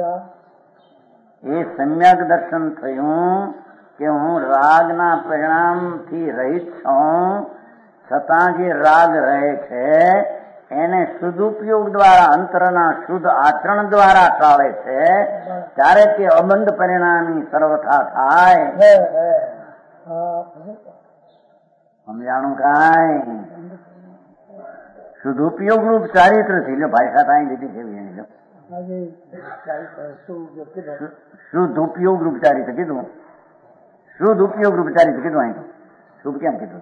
B: એ સમ્યક દર્શન થયું કે હું રાગના પરિણામથી રહિત છું, છતાં જે રાગ રહે છે એને સદુપયોગ દ્વારા અંતરના શુદ્ધ આચરણ દ્વારા ટાળે છે, ત્યારે તે અબંધ પરિણામી સર્વથા થાય. સમજાણું કાંઈ? સદુપયોગ રૂપ ચારિત્ર થી ભાઈ સાથે અહીં લીધી છે એની શુદ્ધ ઉપયોગ રૂપ ચારિત્ર કીધું, શુદ્ધ ઉપયોગ રૂપ ચારિત્ર કીધું. અહીં શુભ કેમ કીધું?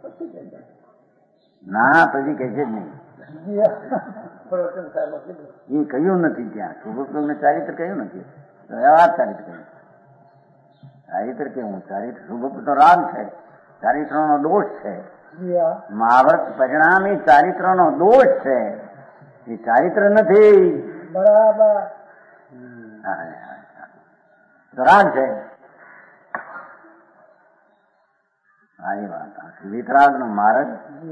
B: ના પછી કહે છે જ નહીં, એ કહ્યું નથી ત્યાં. શુભ ઉપયોગ ને ચારિત્ર કહ્યું નથી. વ્યવહાર ચારિત્ર ચારિત્ર કેવું ચારિત્ર શુભ તો રાગ છે, ચારિત્રનો દોષ છે. મહાવ્રત પરિણામ એ ચારિત્રનો દોષ છે, એ ચારિત્ર નથી.
C: બરાબર.
B: રાગ છે. આવી વાત. વિતરાગ નો માર્ગ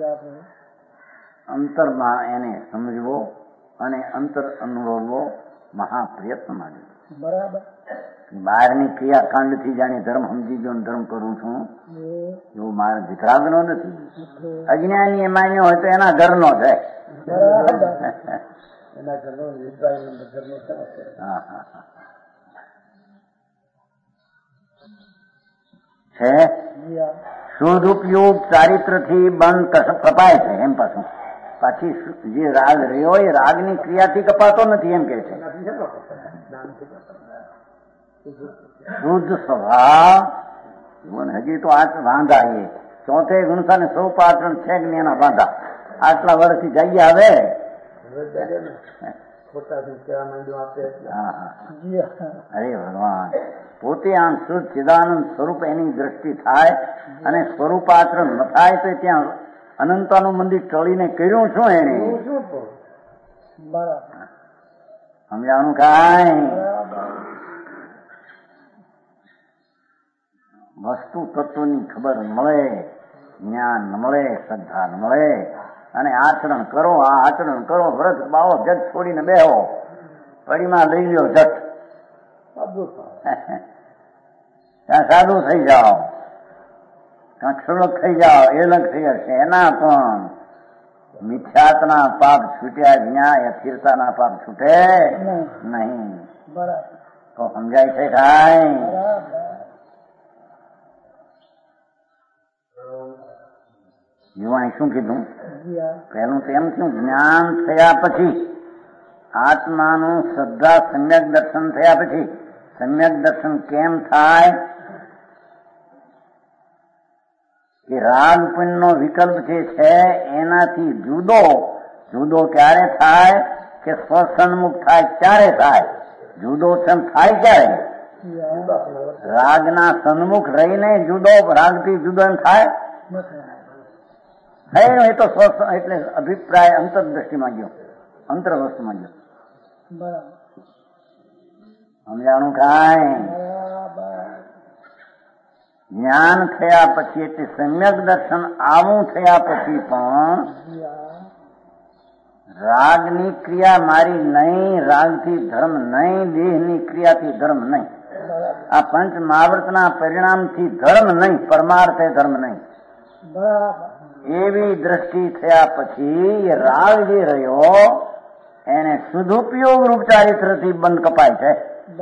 B: અંતરમાં એને સમજવો અને અંતર અનુભવવો મહાપ્રયત્ન માંગે.
C: બરાબર.
B: બહારની ક્રિયાકાંડ થી જાણે ધર્મ સમજી ગયો ધર્મ કરું છું એવો માર્ગ વિતરાગ નો નથી. અજ્ઞાની એ માન્યો હોય તો એના ઘરનો છે. હા હા છે. શુદ્ધ ઉપયોગ ચારિત્ર થી બંધ કપાય છે. એમ પાછું પાછી જે રાગ રહ્યો એ રાગની ક્રિયાથી કપાતો નથી એમ કે છે. શુદ્ધ સ્વભાવ હજી તો આ વાંધા એ ચોથે ગુણસા ને સૌ પાત્રણ છે ને એના વાંધા આટલા વર્ષથી જગ્યા આવે. અરે ભગવાન પોતે આમ શુદ્ધ ચિદાનંદ સ્વરૂપ એની દ્રષ્ટિ થાય અને સ્વરૂપાત્ર ન થાય તો ત્યાં અનંતાનું મંદિર ટળીને કર્યું શું એને સમજાણું કાંઈ. વસ્તુ તત્વની ખબર મળે, જ્ઞાન મળે, શ્રદ્ધા મળે અને આચરણ કરો. આ આચરણ કરો, વ્રત બાવો જટ છોડીને બેહો, પડીમાં લઈ લ્યો જટ, ત્યાં સાધુ થઈ જાઓ, ત્યાં ક્ષુલક થઈ જાઓ, એ લગ થઈ જશે. એના પણ મિથ્યાતના પાપ છૂટ્યા વિના અસ્થિરતાના પાપ છૂટે નહીં. તો સમજાય છે કાંઈ? યુવાએ શું કીધું? પહેલું તો એમ થયું જ્ઞાન થયા પછી આત્માનું શ્રદ્ધા સમ્યક દર્શન થયા પછી. સમ્યક દર્શન કેમ થાય? કે રાગ પુણ્યનો વિકલ્પ જે છે એનાથી જુદો જુદો ક્યારે થાય? કે સ્વસન્મુખ થાય ત્યારે થાય. જુદો થાય ક્યારે? રાગના સન્મુખ રહીને જુદો, રાગથી જુદો એમ થાય થયો એ તો સ્વ એટલે અભિપ્રાય અંતરદ્રષ્ટિમાં ગયો, અંતર વસ્તુમાં ગયો. સમજાણું કાંઈ? જ્ઞાન થયા પછી એટલે સમ્યક દર્શન આવું થયા પછી પણ રાગની ક્રિયા મારી નહીં, રાગથી ધર્મ નહીં, દેહની ક્રિયાથી ધર્મ નહીં. આ પંચ મહાવ્રતના પરિણામથી ધર્મ નહીં, પરમાર્થે ધર્મ નહીં. એવી દ્રષ્ટિ થયા પછી રાગ જે રહ્યો એને સદુપયોગ રૂપ ચારિત્રથી બંધ કપાય છે.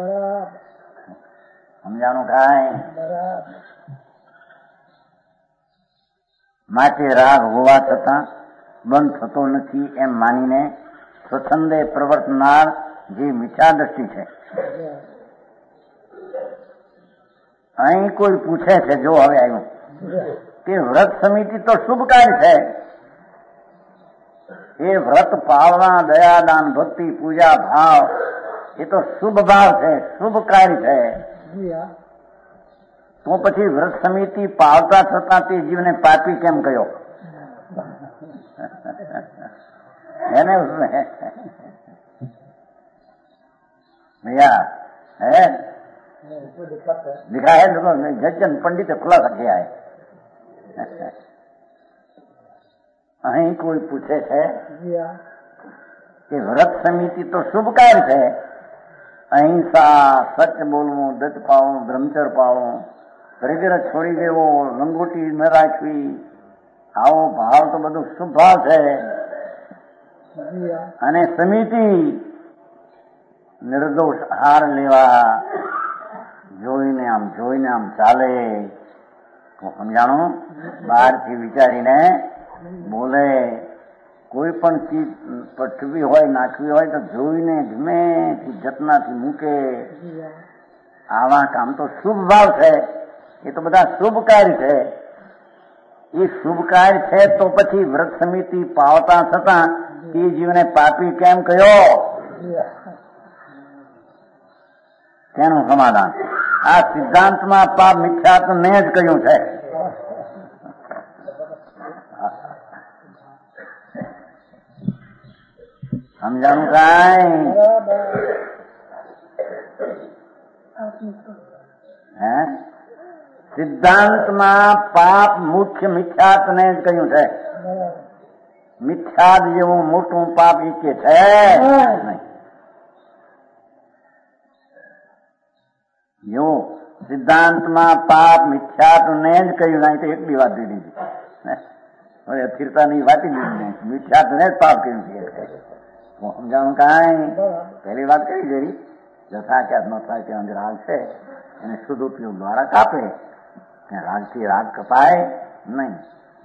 B: સમજાણું કાંઈ? માટે રાગ હોવા છતાં બંધ થતો નથી એમ માનીને સ્વચ્છંદે પ્રવર્તનાર જે મિથ્યા દ્રષ્ટિ છે. અહીં કોઈ પૂછે છે, જો હવે આવ્યું કે વ્રત સમિતિ તો શુભ કાર્ય છે, એ વ્રત પાવના, દયા, દાન, ભક્તિ, પૂજા, ભાવ એ તો શુભ ભાવ છે, શુભ કાર્ય છે. તો પછી વ્રત સમિતિ પાવતા છતાં તે જીવને પાપી કેમ કહ્યો? એને भैया है लिखा है, जजन पंडित खुलासा किया है. અહીં કોઈ પૂછે છે કે વ્રત સમિતિ તો શુભ કાર્ય છે, અહિંસા, સચ બોલવું, દત્ત પાવવું, બ્રહ્મચર પાવવું, વગેરે છોડી દેવો, લંગોટી ન રાખવી, આવો ભાવ તો બધું શુભ ભાવ છે. અને સમિતિ નિર્દોષ આહાર લેવા, જોઈને આમ જોઈને આમ ચાલે, સમજાણું? બહારથી વિચારીને બોલે, કોઈ પણ ચીજ પટવી હોય, નાખવી હોય તો જોઈને ધીમેથી જતનાથી મૂકે. આવા કામ તો શુભ ભાવ છે, એ તો બધા શુભ કાર્ય છે. એ શુભ કાર્ય છે તો પછી વ્રત સમિતિ પાવતા છતાં એ જીવને પાપી કેમ કહ્યો? તેનું સમાધાન આ સિદ્ધાંતમાં પાપ મિથ્યાત્વને જ કહ્યું છે. સમજાણું કાંઈ? હે સિદ્ધાંતમાં પાપ મુખ્ય મિથ્યાત્વને જ કહ્યું છે. મિથ્યાદ જેવું મોટું પાપ એ કે છે નહીં. જો સિદ્ધાંતમાં પાપ મિથ્યાત્વને જ કહ્યું નહીં તો એટલી વાત દીધી છે. હવે અસ્થિરતાની વાત લીધી મિથ્યાત્વને જ પાપ કહ્યું છે. સમજાણું કાંઈ? પહેલી વાત કરી જઈ જથા ક્યાં ન થાય ત્યાં અંદર રાગ છે એને શુદ્ધ ઉપયોગ દ્વારા કાપે ત્યાં રાગથી રાગ કપાય નહીં.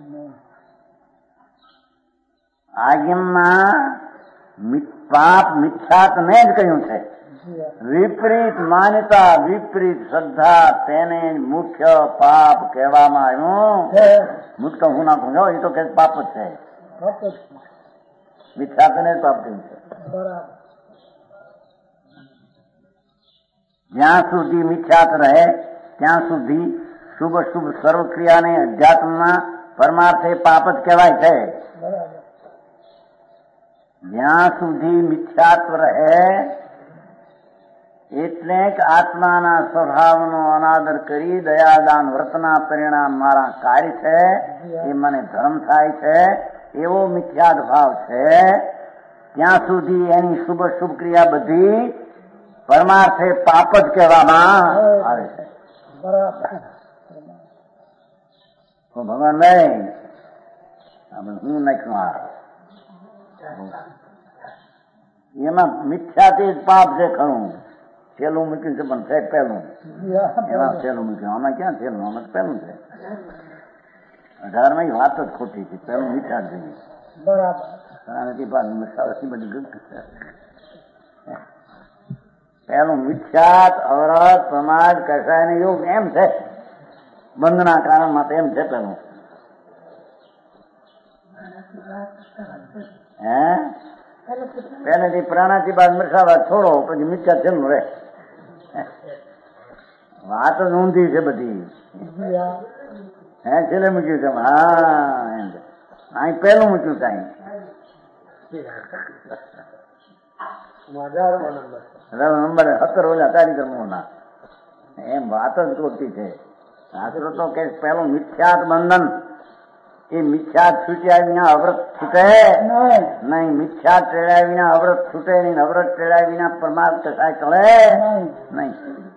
B: આજ્ઞામાં પાપ મિથ્યાત્વને જ કહ્યું છે. વિપરીત માન્યતા વિપરીત શ્રદ્ધા તેને મુખ્ય પાપ કહેવામાં આવ્યું. મુક્ત હું નાખું જો એ તો કે પાપ જ છે. મિથ્યાત્વને જ પાપ કહ્યું છે. જ્યાં સુધી મિથ્યાત રહે ત્યાં સુધી શુભ શુભ સર્વક્રિયાને અધ્યાત્મમાં પરમાર્થે પાપ જ કહેવાય છે. જ્યાં સુધી મિથ્યાત્વ રહે એટલે આત્માના સ્વભાવનો અનાદર કરી દયાદાન વ્રતના પરિણામ મારા કાર્ય છે એ મને ધર્મ થાય છે એવો મિથ્યાદ ભાવ છે. ત્યાં સુધી એની શુભ શુભ ક્રિયા બધી પરમાર્થે પાપ જ કહેવામાં આવે છે. તો ભગવાન નહીં હું નાખ્યું એમાં મિથ્યાથી જ પાપ છે. ખરું છેલ્લું મૂક્યું છે પણ છે પહેલું એમાં છેલ્લું મૂક્યું આમાં ક્યાં છેલ્લું આમાં પહેલું છે. અઢારમાં વાત જ ખોટી છે. પહેલું મિથ્યા જ જોઈએ પહેલું મિથ્યાત અવરત પ્રમાદ કસાય ને યોગ એમ છે. બંધના કારણમાં તો એમ છે. પેલું હે પહેલેથી પ્રાણાથી બાદ મરસાવા છોડો પછી મિથ્યા છેલ્લું રહે. વાત જ ઊંધી છે બધી. હે છેલ્લે મૂક્યું છે. હા એમ અહીં પહેલું મૂક્યું કાંઈ નંબર સત્તર ઓલા કાર્યક્રમો ના એમ વાત જ ખોટી છે. શાસ્ત્રો તો કે પેલું મિથ્યાત બંધન એ મિથ્યાત છૂટ્યા વિના અવ્રત છૂટે નહીં. મિથ્યાત ટેળ્યા વિના અવ્રત છૂટે નહીં. અવ્રત ટેળ્યા વિના પરમાર્થ કસાય ચડે નહીં.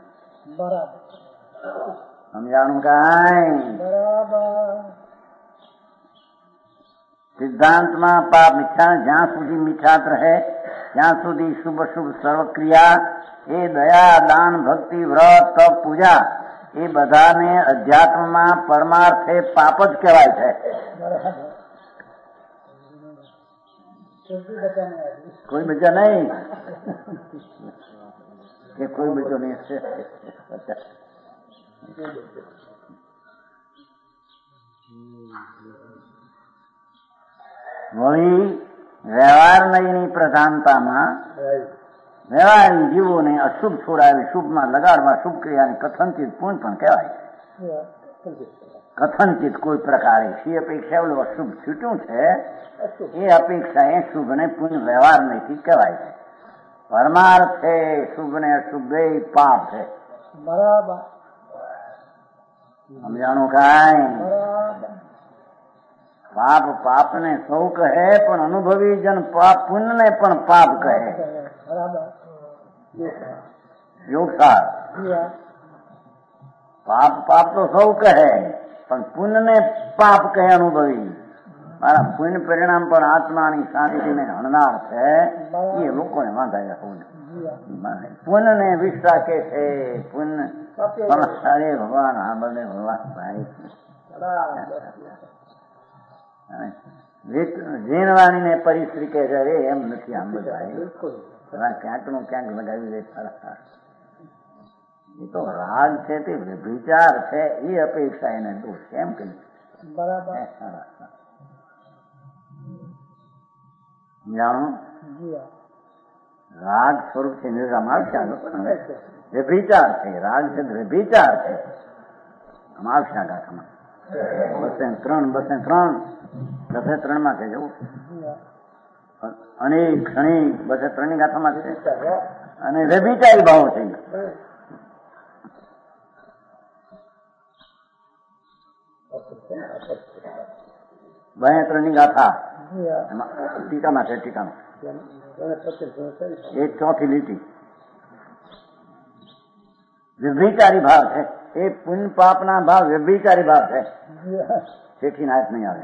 B: સમજાણું કાંઈ? સિદ્ધાંતમાં પાપ મિથ્યા જ્યાં સુધી મિથ્યાત રહે ત્યાં સુધી શુભ શુભ સર્વક્રિયા એ દયા દાન ભક્તિ વ્રત તપ પૂજા એ બધાને અધ્યાત્મમાં પરમાર્થે પાપ જ કહેવાય છે. કોઈ બચા નહીં કે કોઈ બચો નહીં. વળી વ્યવહારની પ્રધાનતામાં વ્યવહારી જીવોને અશુભ છોડાવી શુભમાં લગાડવા શુભ ક્રિયાની કથનચિત પુણ્ય પણ કહેવાય. કથનચિત કોઈ પ્રકારે શી અપેક્ષા ઓલું અશુભ છૂટ્યું છે એ અપેક્ષા એ શુભ ને પુણ્ય વ્યવહાર નહીં કહેવાય છે. પરમાર્થ છે શુભ ને અશુભ બે પાપ છે.
C: બરાબર
B: સમજાણું કાંઈ? પાપ પાપને સૌ કહે પણ અનુભવી જન પાપ પુણ્યને પણ પાપ કહે. યોગસાર પાપ પાપ તો સૌ કહે પણ પુણ્યને પાપ કહે અનુભવી. મારા પુણ્ય પરિણામ પણ આત્માની શાંતિને હણનાર છે એ લોકોને વાંધાય. પુણ્ય ને વિશ્વાસ કે છે પુણ્ય અરે ભગવાન હા બને ભગવાન ભાઈ ઝીણવાણી ને પરિશ્રી કે છે રે એમ નથી. આમ બધા ક્યાંક નું ક્યાંક લગાવી દે. એ તો રાગ છે તે વિચાર છે એ અપેક્ષા એને દોષ એમ કહ્યું.
C: બરાબર
B: જાણો રાગ સ્વરૂપ છે નિર્ગામ આવશે વ્યભિચાર છે. રાગ છે વ્યભિચાર છે. આમ આવશે આ ગાથામાં બસે ત્રણ બસે ત્રણ બસે ત્રણ માં છે જવું અનેક ક્ષણિક બસે ત્રણ ની ગાથામાં છે અને વ્યભિચારી ભાવ છે. બે ત્રણ ની ગાથા ટીકામાં છે. ટીકામાં એક ચોથી લીટી વ્યભિચારી ભાવ છે. એ પુણ્ય પાપના ભાવ વ્યભિચારી ભાવ છે. શેઠી નાશ નહીં આવે.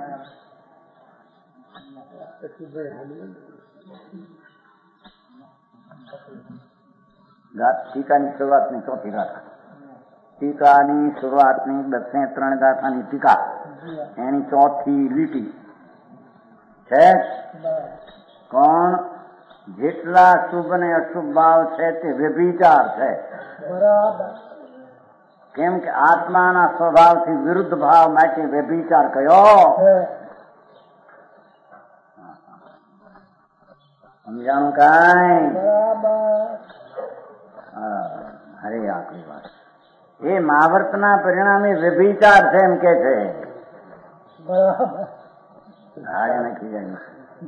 B: ટીકાની શરૂઆતની ચોથી ગાથા ટીકાની શરૂઆતની બસે ત્રણ ગાથાની ટીકા એની ચોથી લીટી છે. કોણ જેટલા શુભ ને અશુભ ભાવ છે તે વ્યભિચાર છે. કેમ કે આત્માના સ્વભાવથી વિરુદ્ધ ભાવ માટે વ્યભિચાર કયો. સમજાણું કાંઈ? અરે આખરી વાત એ મહાવર્તના પરિણામે વ્યભિચાર છે એમ કે છે. આજ નક્કી જાય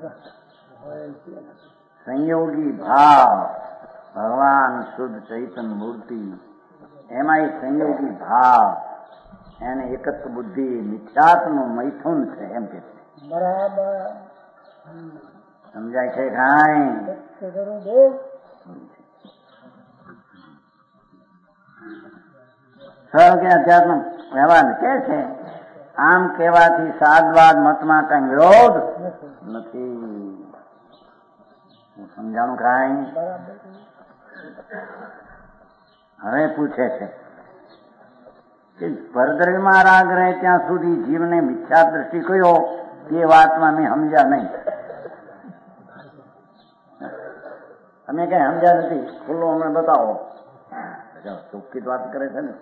B: સંયોગી ભાવ ભગવાન શુદ્ધ ચૈતન મૂર્તિ એમાં એ સંયોગી ભાવ એને એકત્વ બુદ્ધિ મિથ્યાત્વનું મૈથુન છે એમ કે છે.
C: બરાબર
B: સમજાય છે કાંઈ? સર કે અધ્યાત્મ વ્યવહાર કે છે આમ કહેવાથી સાદવાદ મતમાં કઈ વિરોધ નથી. સમજાણું કાંઈ? હવે પૂછે છે કે પરદ્રવ્યમાં રાગ રહે ત્યાં સુધી જીવને મિથ્યા દ્રષ્ટિ કયો એ વાતમાં મેં સમજ્યા નહીં. તમે કઈ સમજ્યા નથી. ખુલ્લો અમને બતાવો. ચોખ્ખી વાત કરે છે ને.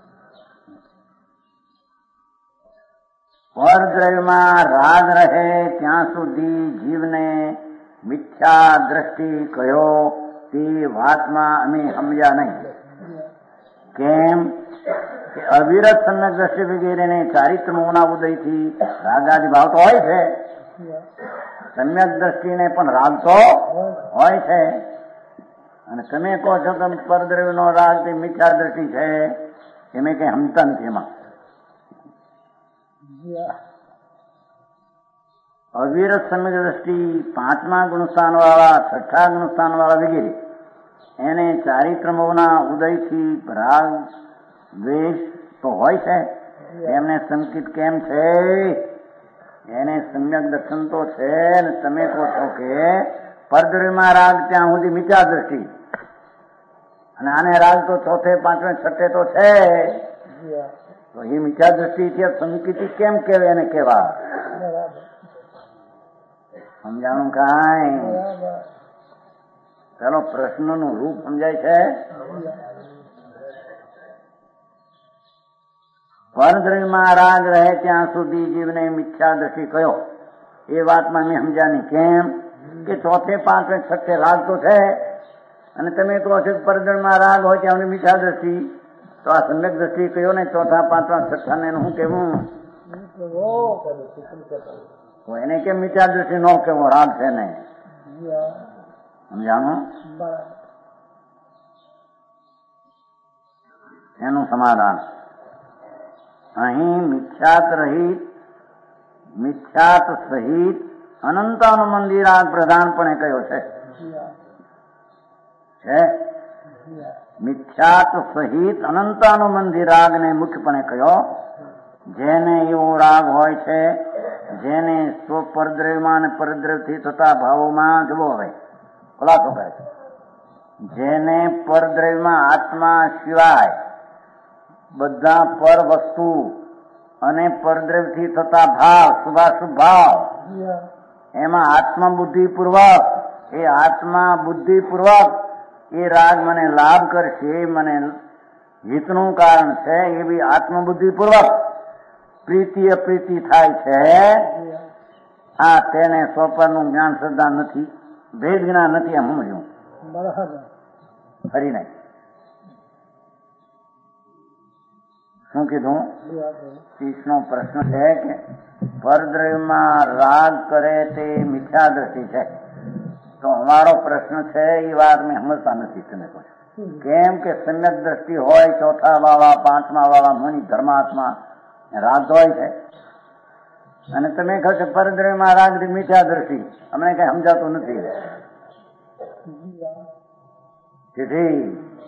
B: પરદ્રવ્યમાં રાગ રહે ત્યાં સુધી જીવને મિથ્યા દ્રષ્ટિ કયો તે વાતમાં અમે સમજ્યા નહીં. કેમ કે અવિરત સમ્યક દ્રષ્ટિ વગેરેને ચારિત્રમોના ઉદયથી રાગાદિ ભાવ તો હોય છે. સમ્યક દ્રષ્ટિને પણ રાગ તો હોય છે. અને તમે કહો છો કે પરદ્રવ્યનો રાગ તે મિથ્યા દ્રષ્ટિ છે એમે કઈ સમજતા નથી. એમાં અવિરત સમ્યક દ્રષ્ટિ પાંચમા ગુણસ્થાન વાળા છઠ્ઠા ગુણસ્થાન વાળા વગેરે એને ચારિત્રમોના ઉદયથી રાગ દ્વેષ તો હોય છે. એમને સંકિત કેમ છે? એને સમ્યક દર્શન તો છે ને તમે કહો છો કે પરદ્રવ્યમાં રાગ ત્યાં સુધી મિથ્યા દ્રષ્ટિ અને આને રાગ તો ચોથે પાંચમે છઠ્ઠે તો છે. તો એ મિથ્યા દ્રષ્ટિ છે સંકિત કેમ કેવાય એને કેવા? સમજાણું કાંઈ? ચાલો પ્રશ્નનું રૂપ સમજાય છે. પરદ્રવ્યમાં રાગ રહે ત્યાં સુધી જીવને મિથ્યા દ્રષ્ટિ કયો એ વાતમાં મેં સમજ્યા નહીં. કેમ કે ચોથે પાંચમે છઠ્ઠે રાગ તો છે અને તમે કહો છો પરદ્રવ્યમાં રાગ હોય ત્યાં મિથ્યા દ્રષ્ટિ તો આ સમ્યક દ્રષ્ટિ કયો ને ચોથા પાંચમા છઠ્ઠા ને શું કેવું? એને કેમ મિથ્યા દ્રષ્ટિ ન કેવો? રાગ છે ને. સમજાણું? એનું સમાધાન અહીં મિથ્યાત રહિત મિથ્યાત સહિત અનંતાનું મંદિર આ પ્રધાનપણે કયો છે. છે મિથ્યાત સહિત અનંતાનું મંદિર રાગને મુખ્યપણે કયો. જેને એવો રાગ હોય છે જેને સ્વ પરદ્રવ્યમાં અને પરદ્રવ્યથી થતા ભાવોમાં જવો હોય ખુલાસો કરે છે. જેને પરદ્રવ્યમાં આત્મા સિવાય બધા પર વસ્તુ અને પરદ્રવ્યથી થતા ભાવ શુભાશુભ ભાવ એમાં આત્મબુદ્ધિપૂર્વક એ આત્મા બુદ્ધિપૂર્વક એ રાગ મને લાભ કરશે, મને હિતનું કારણ છે એ બી આત્મબુદ્ધિપૂર્વક પ્રીતિ અપ્રીતિ થાય છે. આ તેને સ્વપરનું જ્ઞાન શ્રદ્ધા નથી, ભેદ જ્ઞાન નથી એમ સમજ્યું.
C: બરાબર.
B: ફરી નહીં. શું કીધું? ત્રીસનો પ્રશ્ન છે કે પરદ્રવ્યમાં રાગ કરે તે મિથ્યા દ્રષ્ટિ છે. તો અમારો પ્રશ્ન છે એ વાત મેં સમજતા નથી. તમે કહો કેમ કે સમ્યક દ્રષ્ટિ હોય, ચોથા વાળા પાંચમા વાળા મની ધર્માત્મા રાગ હોય છે, અને તમે કહો છો પરદ્રવ્યમાં રાગ મિથ્યા દ્રષ્ટિ, અમને કઈ સમજાતું નથી. તેથી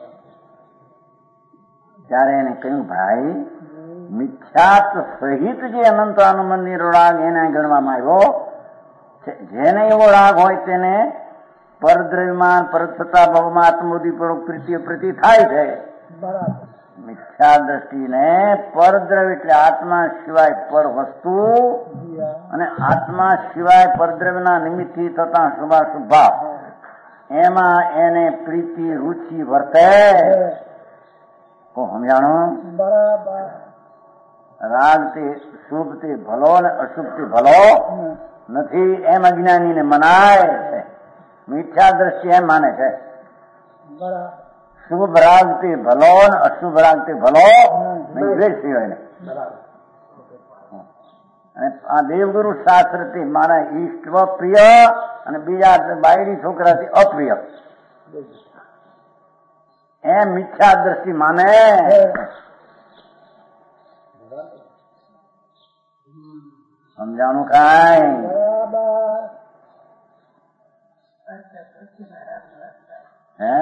B: ત્યારે એને કહ્યું, ભાઈ મિથ્યાત્વ સહિત જે અનંત આનંદનો રાગ એને ગણવામાં આવ્યો છે. જેને એવો રાગ હોય તેને પરદ્રવ્યમાન પરસત્તા ભાવમાં આત્મબુદ્ધિપૂર્વક પ્રીતિ પ્રીતિ થાય છે. મિથ્યા દ્રષ્ટિને પરદ્રવ્ય એટલે આત્મા સિવાય પર વસ્તુ અને આત્મા સિવાય પરદ્રવ્યના નિમિત્તથી થતા શુભાશુભ ભાવ એમાં એને પ્રીતિ રુચિ વર્તે. કો સમજાણો?
C: બરાબર.
B: રાગ તે શુભ તે ભલો ને અશુભ તે ભલો નથી એમ અજ્ઞાનીને મનાય છે. મિથ્યા દ્રષ્ટિ એમ માને છે.
C: બરાબર.
B: શુભ રાગ તે ભલો ને અશુભ રાગ તે ભલો દ્વેષ હોય ને. અને આ દેવગુરુ શાસ્ત્ર થી મારા ઈષ્ટ પ્રિય અને બીજા બાયડી છોકરાથી અપ્રિય એમ મિથ્યા દ્રષ્ટિ માને. સમજાણું કાંઈ? હે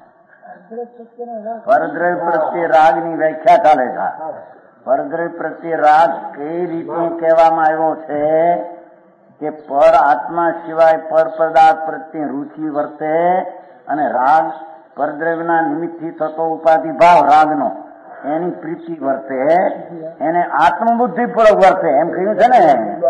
B: પરદ્રવ્ય પ્રત્યે રાગની વ્યાખ્યા ચાલે છે. પરદ્રવ્ય પ્રત્યે રાગ કઈ રીતે કહેવામાં આવ્યો છે કે પર આત્મા સિવાય પર પદાર્થ પ્રત્યે રુચિ વર્તે અને રાગ પરદ્રવ્યના નિમિત્તથી થતો ઉપાધિ ભાવ રાગનો એની પ્રીતિ વર્તે, એને આત્મબુદ્ધિપૂર્વક વર્તે એમ કહ્યું છે ને.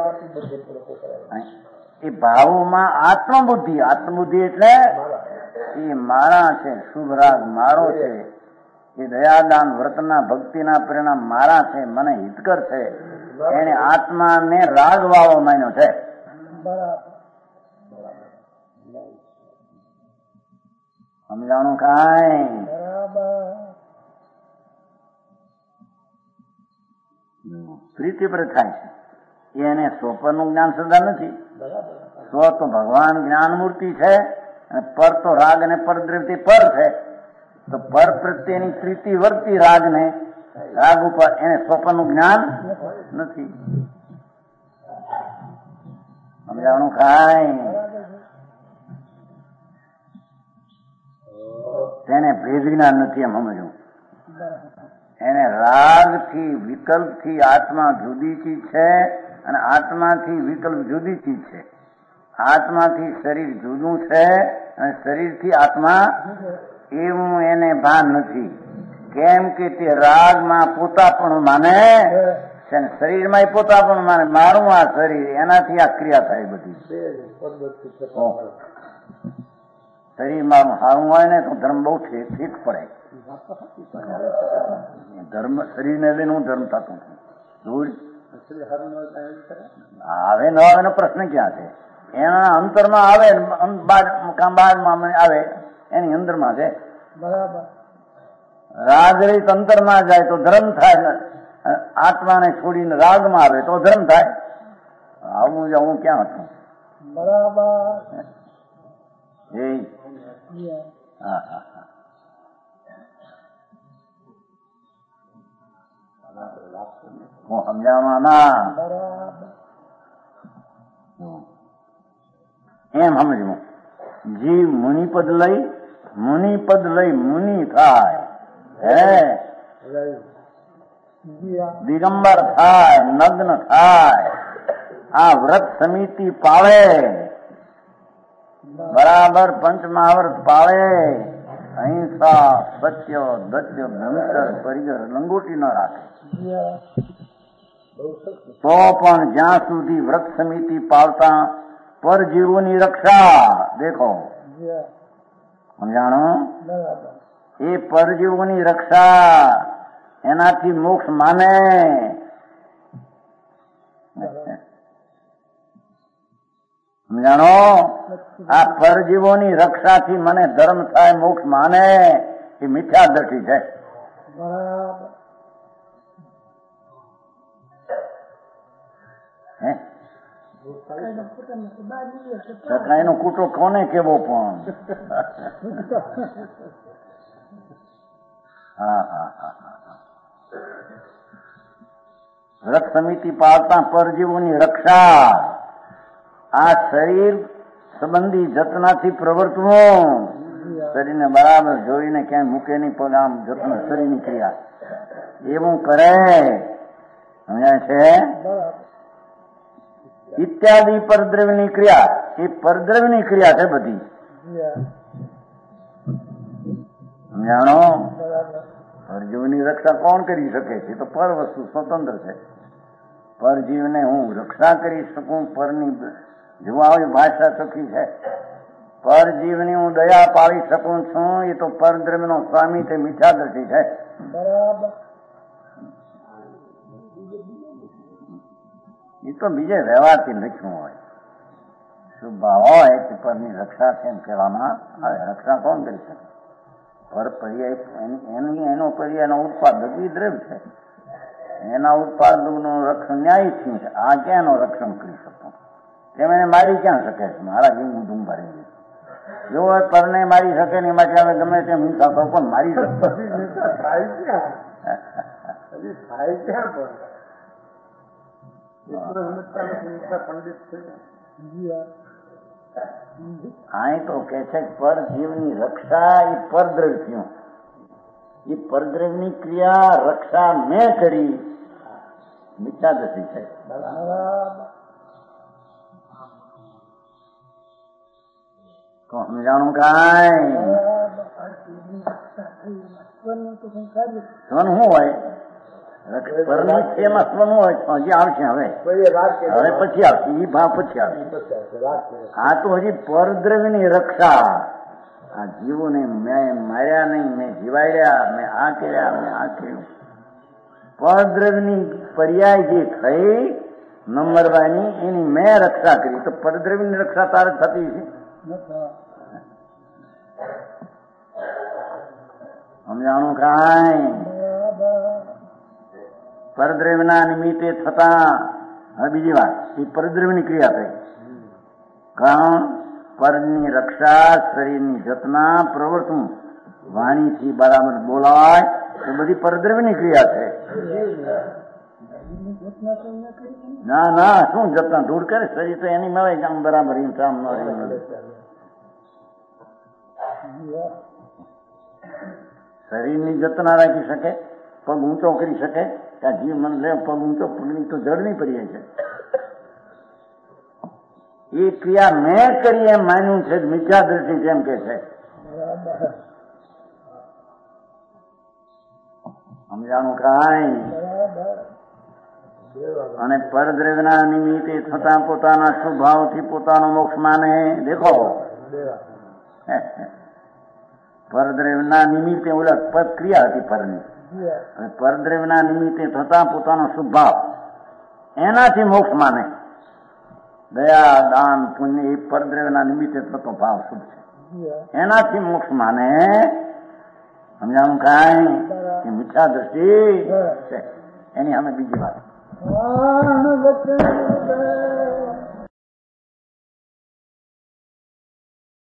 B: એ ભાવોમાં આત્મબુદ્ધિ, આત્મબુદ્ધિ એટલે એ મારા છે, શુભ રાગ મારો છે, એ દયાદાન વ્રતના ભક્તિના પરિણામ મારા છે, મને હિતકર છે, એને આત્માને રાગ વાળો માન્યો છે. સમજાણું કાંઈ? પ્રીતિ પર થાય છે એને સ્વપરનું જ્ઞાન સદા નથી. સ્વ તો ભગવાન જ્ઞાન મૂર્તિ છે અને પર તો રાગ અને પરદ્રવ્ય પર છે. તો પર પ્રત્યેની પ્રીતિ વર્તી રાગને, રાગ ઉપર એને સ્વપનનું જ્ઞાન નથી. સમજાણું કાંઈ? તેને ભેદ જ્ઞાન નથી એમ સમજવું. એને રાગથી વિકલ્પથી આત્મા જુદી ચીજ છે અને આત્માથી વિકલ્પ જુદી ચીજ છે. આત્માથી શરીર જુદું છે અને શરીરથી આત્મા એવું એને ભાન નથી. કેમ કે તે રાગમાં પોતાપણું માને છે ને શરીરમાં પોતાપણું માને. મારું આ શરીર, એનાથી આ ક્રિયા થાય બધી. શરીર મારું સારું હોય ને તો ધર્મ બહુ ઠીક પડે. ધર્મ શરીરને લઈને હું ધર્મ થતું છું. આવે ન આવે નો પ્રશ્ન ક્યાં છે? એના અંતરમાં આવે બાદમાં આવે એની અંદરમાં છે. રાગ રહિત અંતરમાં જાય તો ધર્મ થાય, આત્માને છોડીને રાગમાં આવે તો ધર્મ થાય. આવું હું ક્યાં હતું? બરાબર. હા હા હા હું સમજાવવાના એમ સમજવું. જીવ મુનિપદ લઈ મુનિપદ લઈ મુનિ થાય, હે દિગંબર થાય, નગ્ન થાય, આ વ્રત સમિતિ પાળે, બરાબર પંચમહાવ્રત પાળે, અહિંસા સત્ય દત્ય બ્રહ્મચર્ય પરિગ્રહ લંગોટી ન રાખે તો પણ જ્યાં સુધી વ્રત સમિતિ પાળતા પરજીવોની રક્ષા દેખો. સમજાણો? એ પરજીવોની રક્ષા એનાથી મોક્ષ માને. સમજાણો? આ પરજીવોની રક્ષાથી મને ધર્મ થાય, મોક્ષ માને, એ મિથ્યા દ્રષ્ટિ છે. એનો કૂટો કોને કેવો પણ? હા હા હા રક્ષ સમિતિ પાળતા પરજીવોની રક્ષા, આ શરીર સંબંધી જતનાથી પ્રવર્તવું, શરીરને બરાબર જોઈને ક્યાંય મૂકે નહીં પગ, આમ જતન શરીરની ક્રિયા એવું કરે, સમજાય છે? ઇત્યાદિ પરદ્રવ્યની ક્રિયા, એ પરદ્રવ્યની ક્રિયા છે બધી. સમજાણો? પરજીવની રક્ષા કોણ કરી શકે છે? તો પર વસ્તુ સ્વતંત્ર છે. પરજીવને હું રક્ષા કરી શકું, પરની જોવા આવી ભાષા ચોખ્ખી છે. પરજીવની હું દયા પાડી શકું છું, એ તો પરદ્રવ્યનો સ્વામી તે મિથ્યા દ્રષ્ટિ છે. બરાબર. એ તો બીજે વ્યવહારથી લખ્યું હોય, શુભ હોય કે પરની રક્ષા છે એમ કહેવામાં આવે. રક્ષા કોણ કરી શકે? પર પર્યાય એની એનો પર્યાયનો ઉત્પાદક એ દ્રવ્ય છે, એના ઉત્પાદકનું રક્ષણ ન્યાયથી છે. આ ક્યાં એનું રક્ષણ કરી શકું? તેમ એને મારી ક્યાં શકે છે? મારા જેવું ધૂમ ભરી ગયું. જો પરને મારી શકે ને એમાંથી હવે ગમે તેમ હિંસા તો પણ મારી શકે. અહીં તો કે છે પર જીવની રક્ષા એ પરદ્રવ્ય થયું. એ પરદ્રવ્યની ક્રિયા રક્ષા મેં કરી, મિથ્યા દ્રષ્ટિ છે. તો સમજાણું કાંઈ? સ્વન શું હોય? પરમિત એમાં સ્વન હોય, હજી આવશે. હવે હવે પછી આવશે, એ ભાવ પછી આવશે. આ તો હજી પરદ્રવ્યની રક્ષા. આ જીવોને મેં માર્યા નહીં, મેં જીવાડ્યા, મેં આ કર્યા, મેં આ કર્યું. પરદ્રવ્યની પર્યાય જે થઈ નંબરવાની, એની મેં રક્ષા કરી. તો પરદ્રવ્યની રક્ષા તારે થતી છે? સમજાણું કાંઈ? પરદ્રવ્યના નિમિત્તે થતા, હવે બીજી વાત, એ પરદ્રવ્યની ક્રિયા થઈ. કારણ પરની રક્ષા, શરીરની જતના, પ્રવર્તન, વાણીથી બરાબર બોલાય, એ બધી પરદ્રવ્યની ક્રિયા છે. ના ના, શું જતના દૂર કરે? શરીર તો એની મળે આમ બરાબર ઇન્સામ ન શરીરની જતના રાખી શકે, પગ ઊંચો કરી શકે. ત્યાં જીવ મન લે પગ ઊંચો, પગની તો જડ નહીં પડી છે. એ ક્રિયા મેં કરી એમ માન્યું છે, મિથ્યા દ્રષ્ટિ જેમ કે છે. સમજાણું કાંઈ? અને પરદ્રવ્યના નિમિત્તે થતા પોતાના સ્વભાવથી પોતાનો મોક્ષ માને. દેખો, પરદ્રવ્યના નિમિત્તે ઓલા પદ ક્રિયા હતી પરની, અને પરદ્રવ્યના નિમિત્તે થતા પોતાનો સ્વભાવ, એનાથી મોક્ષ માને. દયા, દાન, પુણ્ય એ પરદ્રવ્યના નિમિત્તે થતો ભાવ શુભ છે, એનાથી મોક્ષ માને. સમજાણું કાંઈ? એ મિથ્યા દ્રષ્ટિ છે. એની અમે બીજી વાત